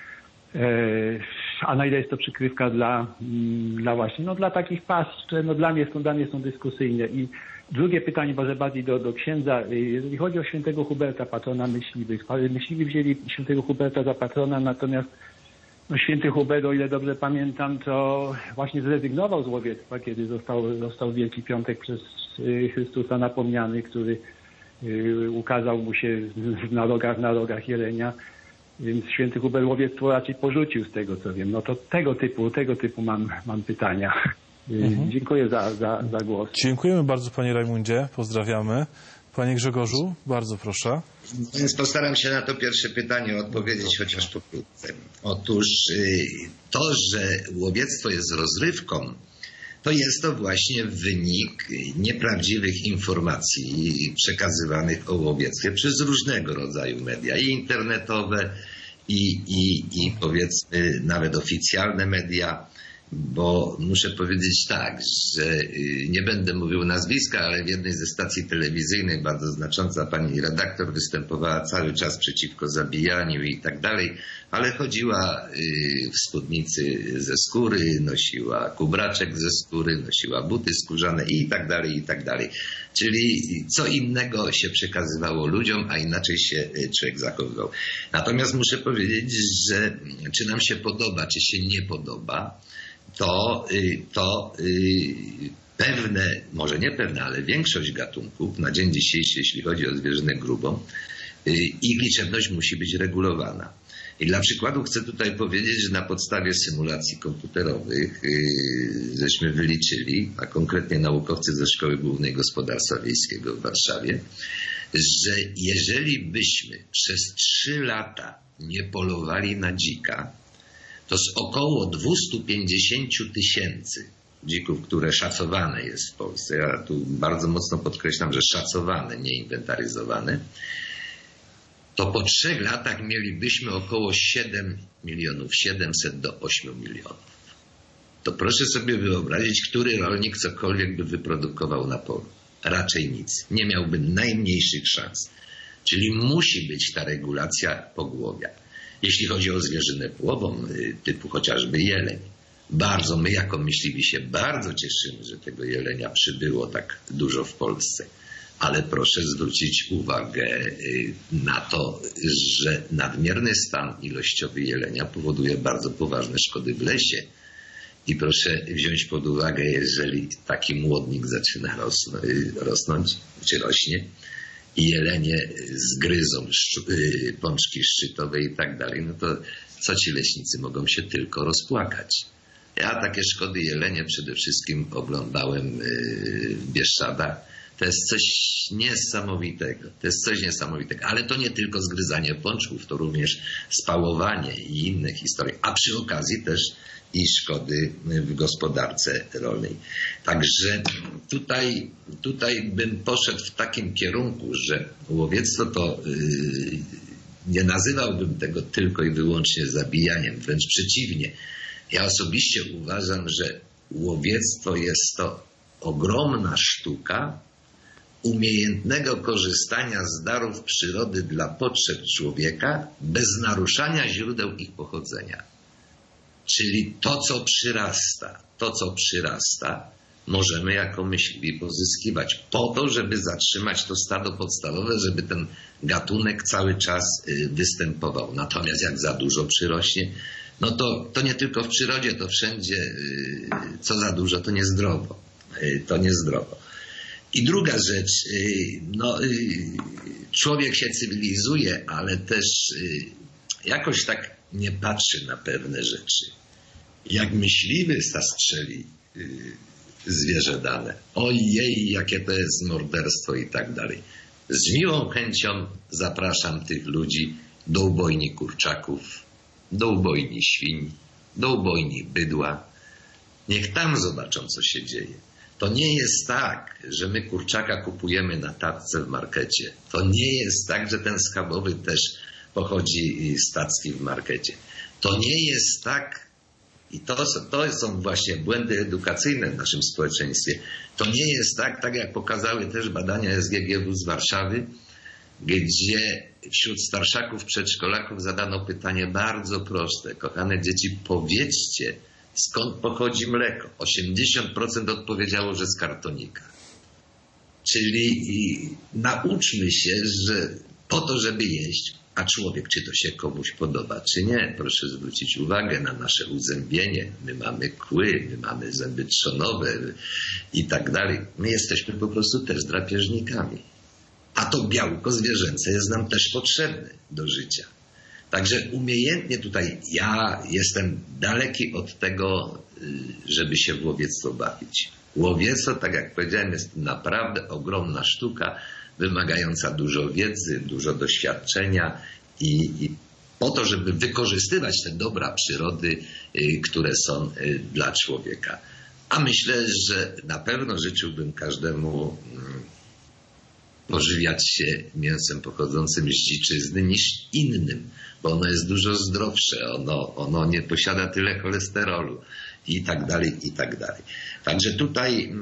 a na ile jest to przykrywka dla właśnie, no dla takich pasm, które no dla mnie są dyskusyjne. I drugie pytanie, może bardziej do księdza. Jeżeli chodzi o świętego Huberta, patrona myśliwych. Myśliwi wzięli świętego Huberta za patrona, natomiast no, święty Hubert, o ile dobrze pamiętam, to właśnie zrezygnował z łowiectwa, kiedy został Wielki Piątek przez Chrystusa napomniany, który ukazał mu się na rogach jelenia. Więc święty Hubert łowiectwo raczej porzucił, z tego co wiem. No to tego typu mam pytania. Dziękuję za głos. Dziękujemy bardzo, panie Rajmundzie. Pozdrawiamy. Panie Grzegorzu, bardzo proszę. Więc postaram się na to pierwsze pytanie odpowiedzieć chociaż pokrótce. Otóż to, że łowiectwo jest rozrywką, to jest to właśnie wynik nieprawdziwych informacji przekazywanych o łowiectwie przez różnego rodzaju media, i internetowe, i powiedzmy nawet oficjalne media. Bo muszę powiedzieć tak, że nie będę mówił nazwiska, ale w jednej ze stacji telewizyjnej bardzo znacząca pani redaktor występowała cały czas przeciwko zabijaniu i tak dalej, ale chodziła w spódnicy ze skóry, nosiła kubraczek ze skóry, nosiła buty skórzane i tak dalej, i tak dalej. Czyli co innego się przekazywało ludziom, a inaczej się człowiek zachowywał. Natomiast muszę powiedzieć, że czy nam się podoba, czy się nie podoba, to pewne, może nie pewne, ale większość gatunków na dzień dzisiejszy, jeśli chodzi o zwierzynę grubą, ich liczebność musi być regulowana. I dla przykładu chcę tutaj powiedzieć, że na podstawie symulacji komputerowych żeśmy wyliczyli, a konkretnie naukowcy ze Szkoły Głównej Gospodarstwa Wiejskiego w Warszawie, że jeżeli byśmy przez 3 lata nie polowali na dzika, to z około 250 000 dzików, które szacowane jest w Polsce, ja tu bardzo mocno podkreślam, że szacowane, nie inwentaryzowane, to po 3 latach mielibyśmy około 7 700 do 8 milionów. To proszę sobie wyobrazić, który rolnik cokolwiek by wyprodukował na polu. Raczej nic. Nie miałby najmniejszych szans. Czyli musi być ta regulacja pogłowia. Jeśli chodzi o zwierzynę płową, typu chociażby jeleń, my jako myśliwi się bardzo cieszymy, że tego jelenia przybyło tak dużo w Polsce. Ale proszę zwrócić uwagę na to, że nadmierny stan ilościowy jelenia powoduje bardzo poważne szkody w lesie. I proszę wziąć pod uwagę, jeżeli taki młodnik zaczyna rosnąć, czy rośnie, i jelenie zgryzą pączki szczytowe i tak dalej, no to co ci leśnicy mogą się tylko rozpłakać. Ja takie szkody jelenie przede wszystkim oglądałem w Bieszczadach. To jest coś niesamowitego. Ale to nie tylko zgryzanie pączków, to również spałowanie i inne historie. A przy okazji też i szkody w gospodarce rolnej. Także tutaj bym poszedł w takim kierunku, że łowiectwo to nie nazywałbym tego tylko i wyłącznie zabijaniem, wręcz przeciwnie. Ja osobiście uważam, że łowiectwo jest to ogromna sztuka umiejętnego korzystania z darów przyrody dla potrzeb człowieka bez naruszania źródeł ich pochodzenia. Czyli to, co przyrasta, możemy jako myśliwi pozyskiwać po to, żeby zatrzymać to stado podstawowe, żeby ten gatunek cały czas występował. Natomiast jak za dużo przyrośnie, no to nie tylko w przyrodzie, to wszędzie, co za dużo, to niezdrowo. I druga rzecz, człowiek się cywilizuje, ale też jakoś tak nie patrzy na pewne rzeczy. Jak myśliwy zastrzeli zwierzę dane, ojej, jakie to jest morderstwo i tak dalej. Z miłą chęcią zapraszam tych ludzi do ubojni kurczaków, do ubojni świń, do ubojni bydła. Niech tam zobaczą, co się dzieje. To nie jest tak, że my kurczaka kupujemy na tacce w markecie. To nie jest tak, że ten schabowy też pochodzi z tacki w markecie. To nie jest tak, i to są właśnie błędy edukacyjne w naszym społeczeństwie. To nie jest tak jak pokazały też badania SGGW z Warszawy, gdzie wśród starszaków, przedszkolaków zadano pytanie bardzo proste. Kochane dzieci, powiedzcie, skąd pochodzi mleko? 80% odpowiedziało, że z kartonika. Czyli nauczmy się, że po to, żeby jeść, a człowiek, czy to się komuś podoba, czy nie, proszę zwrócić uwagę na nasze uzębienie. My mamy kły, my mamy zęby trzonowe i tak dalej. My jesteśmy po prostu też drapieżnikami. A to białko zwierzęce jest nam też potrzebne do życia. Także umiejętnie tutaj ja jestem daleki od tego, żeby się w łowiectwo bawić. Łowiectwo, tak jak powiedziałem, jest naprawdę ogromna sztuka, wymagająca dużo wiedzy, dużo doświadczenia i po to, żeby wykorzystywać te dobra przyrody, które są dla człowieka. A myślę, że na pewno życzyłbym każdemu pożywiać się mięsem pochodzącym z dziczyzny niż innym, bo ono jest dużo zdrowsze, ono nie posiada tyle cholesterolu i tak dalej, i tak dalej. Także tutaj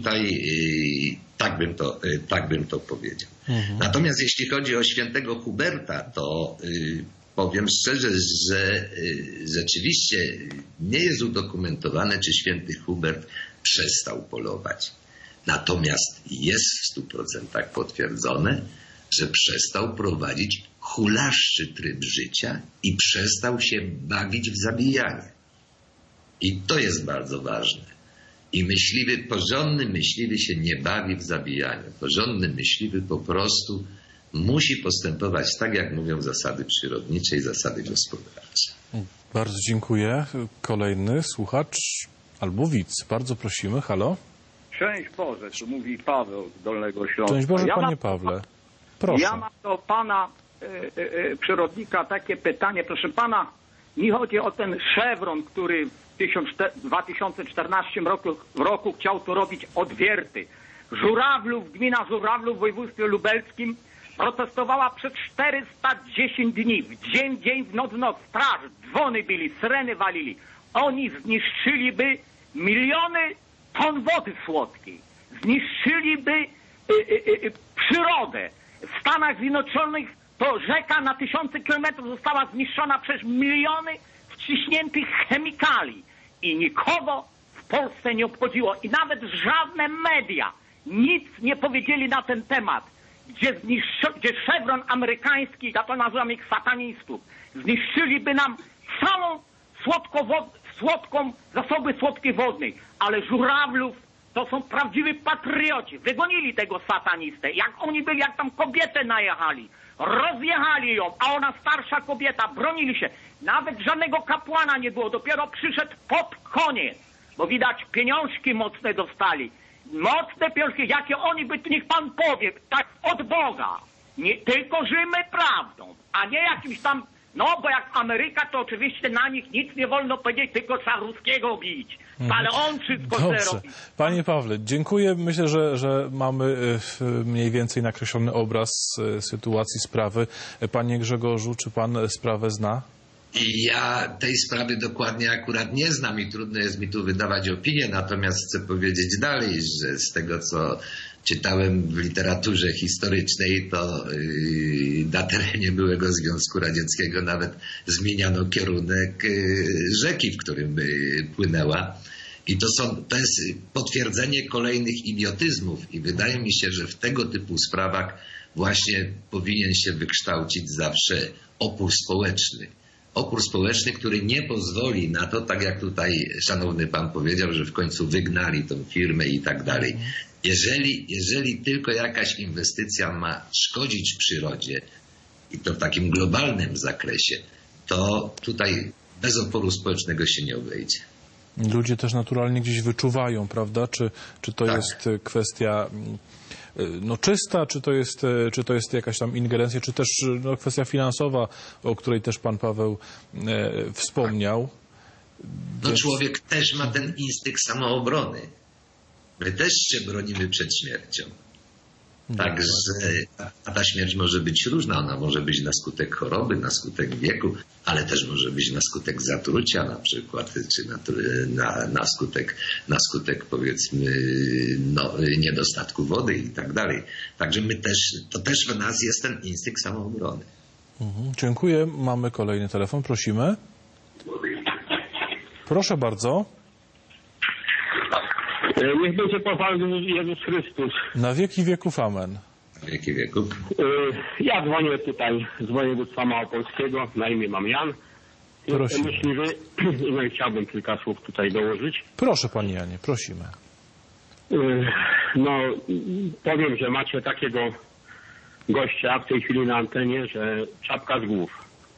tak bym to powiedział. Mhm. Natomiast jeśli chodzi o świętego Huberta, to powiem szczerze, że rzeczywiście nie jest udokumentowane, czy święty Hubert przestał polować. Natomiast jest w 100% potwierdzone, że przestał prowadzić hulaszczy tryb życia i przestał się bawić w zabijanie. I to jest bardzo ważne. I porządny myśliwy się nie bawi w zabijaniu. Porządny myśliwy po prostu musi postępować tak, jak mówią zasady przyrodnicze i zasady gospodarcze. Bardzo dziękuję. Kolejny słuchacz albo widz. Bardzo prosimy. Halo? Szczęść Boże, tu mówi Paweł z Dolnego Śląska. Szczęść Boże, panie Pawle. Proszę. Ja mam do pana przyrodnika takie pytanie. Proszę pana, mi chodzi o ten szewron, który w 2014 roku chciał tu robić odwierty. Żurawlów, gmina Żurawlów w województwie lubelskim protestowała przez 410 dni. W dzień, w noc. Straż, dzwony bili, syreny walili. Oni zniszczyliby miliony ton wody słodkiej. Zniszczyliby przyrodę. W Stanach Zjednoczonych to rzeka na tysiące kilometrów została zniszczona przez miliony wciśniętych chemikali. I nikogo w Polsce nie obchodziło. I nawet żadne media nic nie powiedzieli na ten temat. Gdzie szewron amerykański, ja to nazywam ich satanistów, zniszczyliby nam całą zasoby słodkiej wodnej. Ale Żurawlów to są prawdziwi patrioci. Wygonili tego satanistę. Jak oni byli, jak tam kobietę najechali. Rozjechali ją, a ona starsza kobieta, bronili się. Nawet żadnego kapłana nie było. Dopiero przyszedł pod koniec. Bo widać, pieniążki mocne dostali. Mocne pieniążki, jakie oni by, niech pan powie, tak od Boga. Nie, tylko żyjmy prawdą, a nie jakimś tam, no bo jak Ameryka, to oczywiście na nich nic nie wolno powiedzieć, tylko trzeba ruskiego bić. Ale on wszystko chce robić. Panie Pawle, dziękuję. Myślę, że mamy mniej więcej nakreślony obraz sytuacji, sprawy. Panie Grzegorzu, czy pan sprawę zna? I ja tej sprawy dokładnie akurat nie znam i trudno jest mi tu wydawać opinię, natomiast chcę powiedzieć dalej, że z tego, co czytałem w literaturze historycznej, to na terenie byłego Związku Radzieckiego nawet zmieniano kierunek rzeki, w którym płynęła. I to jest potwierdzenie kolejnych idiotyzmów i wydaje mi się, że w tego typu sprawach właśnie powinien się wykształcić zawsze opór społeczny. Opór społeczny, który nie pozwoli na to, tak jak tutaj szanowny pan powiedział, że w końcu wygnali tą firmę i tak dalej. Jeżeli tylko jakaś inwestycja ma szkodzić przyrodzie i to w takim globalnym zakresie, to tutaj bez oporu społecznego się nie obejdzie. Ludzie też naturalnie gdzieś wyczuwają, prawda? Czy to jest kwestia czysta, czy to jest jakaś tam ingerencja, czy też kwestia finansowa, o której też pan Paweł wspomniał. No człowiek też ma ten instynkt samoobrony. My też się bronimy przed śmiercią. Także ta śmierć może być różna. Ona może być na skutek choroby, na skutek wieku, ale też może być na skutek zatrucia na przykład, czy na skutek powiedzmy niedostatku wody i tak dalej. Także to też w nas jest ten instynkt samoobrony. Dziękuję. Mamy kolejny telefon. Prosimy. Proszę bardzo. Niech będzie pochwalony Jezus Chrystus. Na wieki wieków amen. Na wieki wieków. Ja dzwonię tutaj z województwa małopolskiego, na imię mam Jan. Jestem myśliwy i chciałbym kilka słów tutaj dołożyć. Proszę panie Janie, prosimy. Powiem, że macie takiego gościa w tej chwili na antenie, że czapka z głów.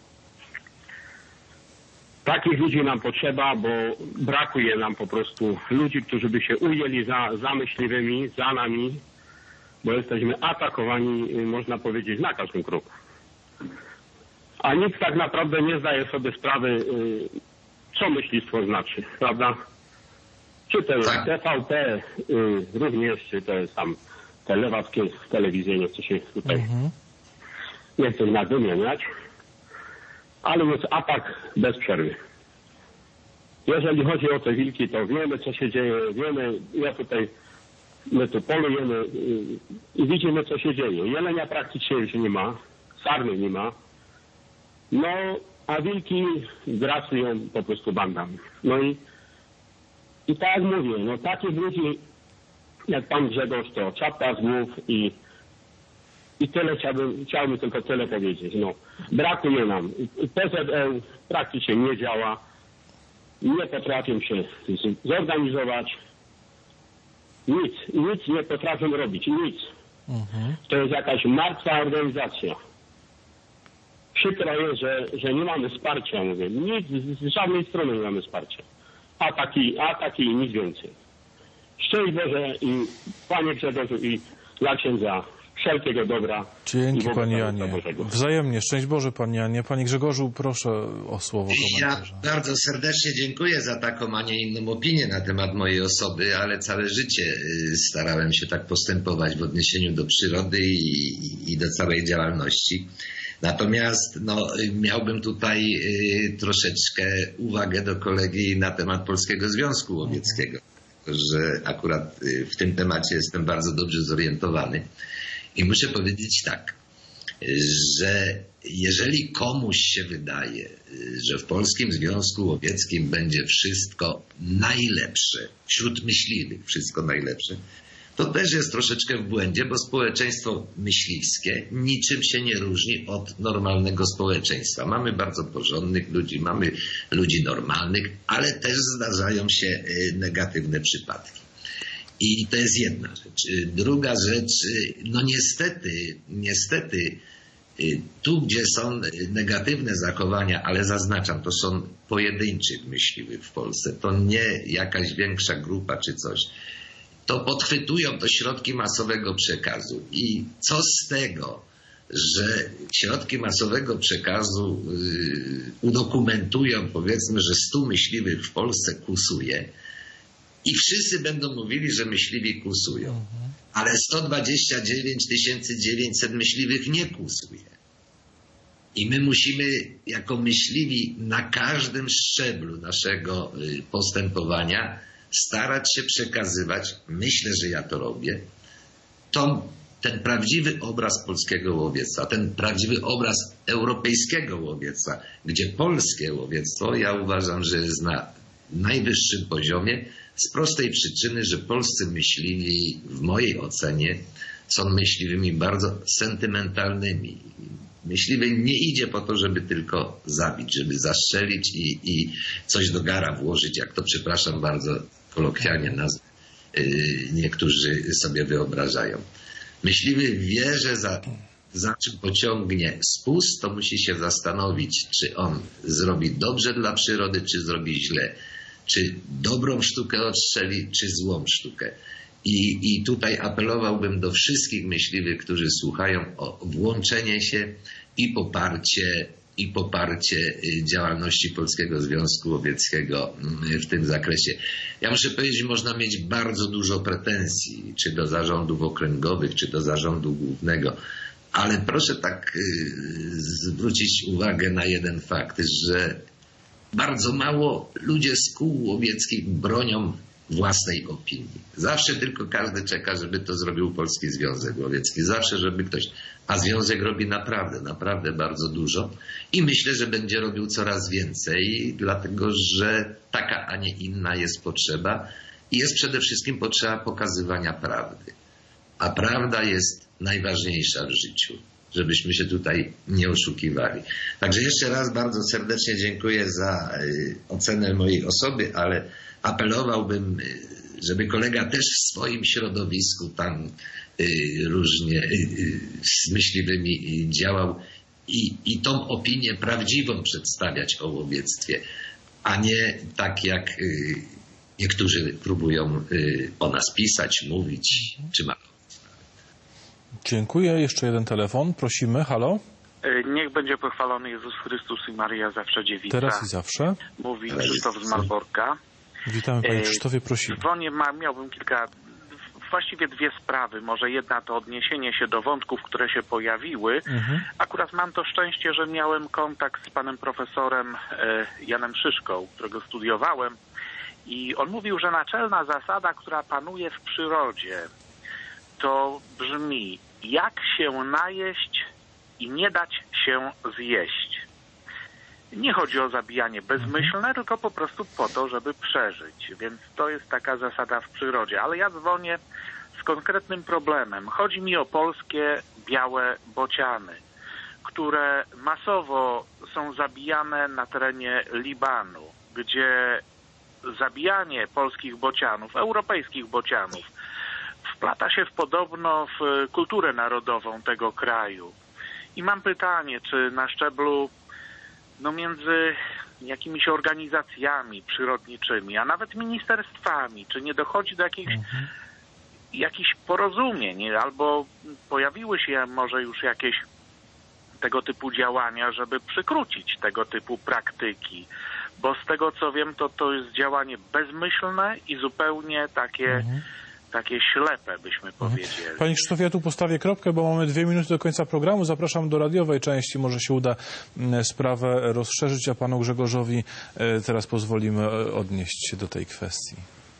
Takich ludzi nam potrzeba, bo brakuje nam po prostu ludzi, którzy by się ujęli za myśliwymi, za nami, bo jesteśmy atakowani, można powiedzieć, na każdym kroku. A nikt tak naprawdę nie zdaje sobie sprawy, co myślistwo znaczy, prawda? Czy to jest TVP również, czy to jest tam te lewackie telewizje, nie chcę się tutaj nie chcę nadymieniać. Ale jest atak bez przerwy. Jeżeli chodzi o te wilki, to wiemy, co się dzieje, my tu polujemy i widzimy, co się dzieje. Jelenia praktycznie już nie ma, sarny nie ma, a wilki grasują po prostu bandami. I tak jak mówię, takich ludzi jak pan Grzegorz, to czapka z głów i tyle chciałbym tylko tyle powiedzieć. Brakuje nam. PZL praktycznie nie działa. Nie potrafią się zorganizować. Nic nie potrafią robić. Nic. To jest jakaś martwa organizacja. Przykro jest, że nie mamy wsparcia, mówię. Nic, z żadnej strony nie mamy wsparcia. Ataki i nic więcej. Szczęść Boże i Panie Grzegorzu i dla księdza wszelkiego dobra. Dzięki panie Janie. Wzajemnie. Szczęść Boże panie Janie. Panie Grzegorzu, proszę o słowo komentarza. Ja bardzo serdecznie dziękuję za taką, a nie inną opinię na temat mojej osoby, ale całe życie starałem się tak postępować w odniesieniu do przyrody i do całej działalności. Natomiast miałbym tutaj troszeczkę uwagę do kolegi na temat Polskiego Związku Łowieckiego, że akurat w tym temacie jestem bardzo dobrze zorientowany. I muszę powiedzieć tak, że jeżeli komuś się wydaje, że w Polskim Związku Łowieckim będzie wszystko najlepsze, wśród myśliwych wszystko najlepsze, to też jest troszeczkę w błędzie, bo społeczeństwo myśliwskie niczym się nie różni od normalnego społeczeństwa. Mamy bardzo porządnych ludzi, mamy ludzi normalnych, ale też zdarzają się negatywne przypadki. I to jest jedna rzecz. Druga rzecz, no niestety tu, gdzie są negatywne zachowania, ale zaznaczam, to są pojedynczych myśliwych w Polsce, to nie jakaś większa grupa czy coś, to podchwytują to środki masowego przekazu. I co z tego, że środki masowego przekazu udokumentują, powiedzmy, że 100 myśliwych w Polsce kłusuje i wszyscy będą mówili, że myśliwi kłusują, ale 129 900 myśliwych nie kłusuje. I my musimy jako myśliwi na każdym szczeblu naszego postępowania starać się przekazywać, myślę, że ja to robię, ten prawdziwy obraz polskiego łowiectwa, ten prawdziwy obraz europejskiego łowiectwa, gdzie polskie łowiectwo, ja uważam, że jest na najwyższym poziomie z prostej przyczyny, że polscy myśliwi w mojej ocenie są myśliwymi bardzo sentymentalnymi. Myśliwy nie idzie po to, żeby tylko zabić, żeby zastrzelić i coś do gara włożyć, jak to, przepraszam bardzo, kolokwialnie niektórzy sobie wyobrażają. Myśliwy wie, że za czym pociągnie spust, to musi się zastanowić, czy on zrobi dobrze dla przyrody, czy zrobi źle. Czy dobrą sztukę odstrzeli, czy złą sztukę. I tutaj apelowałbym do wszystkich myśliwych, którzy słuchają, o włączenie się i poparcie działalności Polskiego Związku Łowieckiego w tym zakresie. Ja muszę powiedzieć, można mieć bardzo dużo pretensji, czy do zarządów okręgowych, czy do zarządu głównego, ale proszę tak zwrócić uwagę na jeden fakt, że bardzo mało ludzie z kół łowieckich bronią własnej opinii. Zawsze tylko każdy czeka, żeby to zrobił Polski Związek Łowiecki. Zawsze, żeby ktoś... A Związek robi naprawdę bardzo dużo i myślę, że będzie robił coraz więcej, dlatego że taka, a nie inna jest potrzeba i jest przede wszystkim potrzeba pokazywania prawdy. A prawda jest najważniejsza w życiu, żebyśmy się tutaj nie oszukiwali. Także jeszcze raz bardzo serdecznie dziękuję za ocenę mojej osoby, ale apelowałbym, żeby kolega też w swoim środowisku tam różnie z myśliwymi działał i tą opinię prawdziwą przedstawiać o łowiectwie, a nie tak jak niektórzy próbują o nas pisać, mówić czy malować. Dziękuję. Jeszcze jeden telefon. Prosimy. Halo? Niech będzie pochwalony Jezus Chrystus i Maryja zawsze dziewica. Teraz i zawsze. Mówi Krzysztof z Malborka. Witamy Panie Krzysztofie, prosimy. Dzwonię, miałbym właściwie dwie sprawy. Może jedna to odniesienie się do wątków, które się pojawiły. Akurat mam to szczęście, że miałem kontakt z panem profesorem Janem Szyszką, którego studiowałem. I on mówił, że naczelna zasada, która panuje w przyrodzie, to brzmi: jak się najeść i nie dać się zjeść. Nie chodzi o zabijanie bezmyślne, tylko po prostu po to, żeby przeżyć. Więc to jest taka zasada w przyrodzie. Ale ja dzwonię z konkretnym problemem. Chodzi mi o polskie białe bociany, które masowo są zabijane na terenie Libanu, gdzie zabijanie polskich bocianów, europejskich bocianów, wplata się podobno w kulturę narodową tego kraju. I mam pytanie, czy na szczeblu między jakimiś organizacjami przyrodniczymi, a nawet ministerstwami, czy nie dochodzi do jakichś porozumień, albo pojawiły się może już jakieś tego typu działania, żeby przykrócić tego typu praktyki. Bo z tego co wiem, to jest działanie bezmyślne i zupełnie takie ślepe, byśmy powiedzieli. Panie Krzysztofie, ja tu postawię kropkę, bo mamy 2 minuty do końca programu. Zapraszam do radiowej części. Może się uda sprawę rozszerzyć, a panu Grzegorzowi teraz pozwolimy odnieść się do tej kwestii.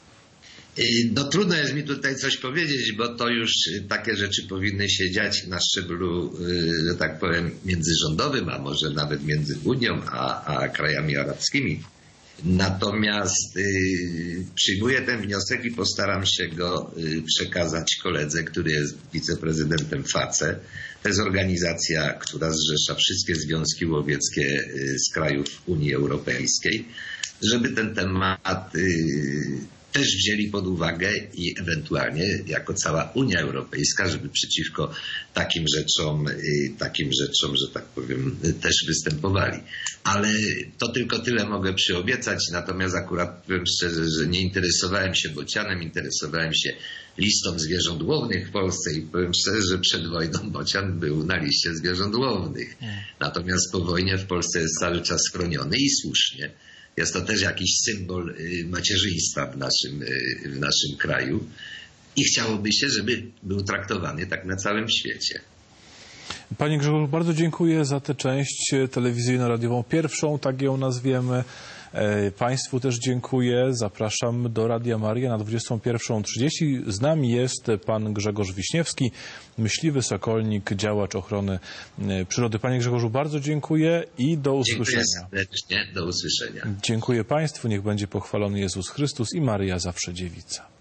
No trudno jest mi tutaj coś powiedzieć, bo to już takie rzeczy powinny się dziać na szczeblu, że tak powiem, międzyrządowym, a może nawet między Unią a krajami arabskimi. Natomiast przyjmuję ten wniosek i postaram się go przekazać koledze, który jest wiceprezydentem FACE. To jest organizacja, która zrzesza wszystkie związki łowieckie z krajów Unii Europejskiej, żeby ten temat też wzięli pod uwagę i ewentualnie jako cała Unia Europejska, żeby przeciwko takim rzeczom, że tak powiem, też występowali. Ale to tylko tyle mogę przyobiecać, natomiast akurat powiem szczerze, że nie interesowałem się bocianem, interesowałem się listą zwierząt łownych w Polsce i powiem szczerze, że przed wojną bocian był na liście zwierząt łownych. Natomiast po wojnie w Polsce jest cały czas chroniony i słusznie. Jest to też jakiś symbol macierzyństwa w naszym kraju i chciałoby się, żeby był traktowany tak na całym świecie. Panie Grzegorzu, bardzo dziękuję za tę część telewizyjno-radiową pierwszą, tak ją nazwiemy. Państwu też dziękuję. Zapraszam do Radia Maryja na 21:30. Z nami jest pan Grzegorz Wiśniewski, myśliwy, sokolnik, działacz ochrony przyrody. Panie Grzegorzu, bardzo dziękuję i do usłyszenia. Dziękuję serdecznie. Do usłyszenia. Dziękuję Państwu. Niech będzie pochwalony Jezus Chrystus i Maryja zawsze dziewica.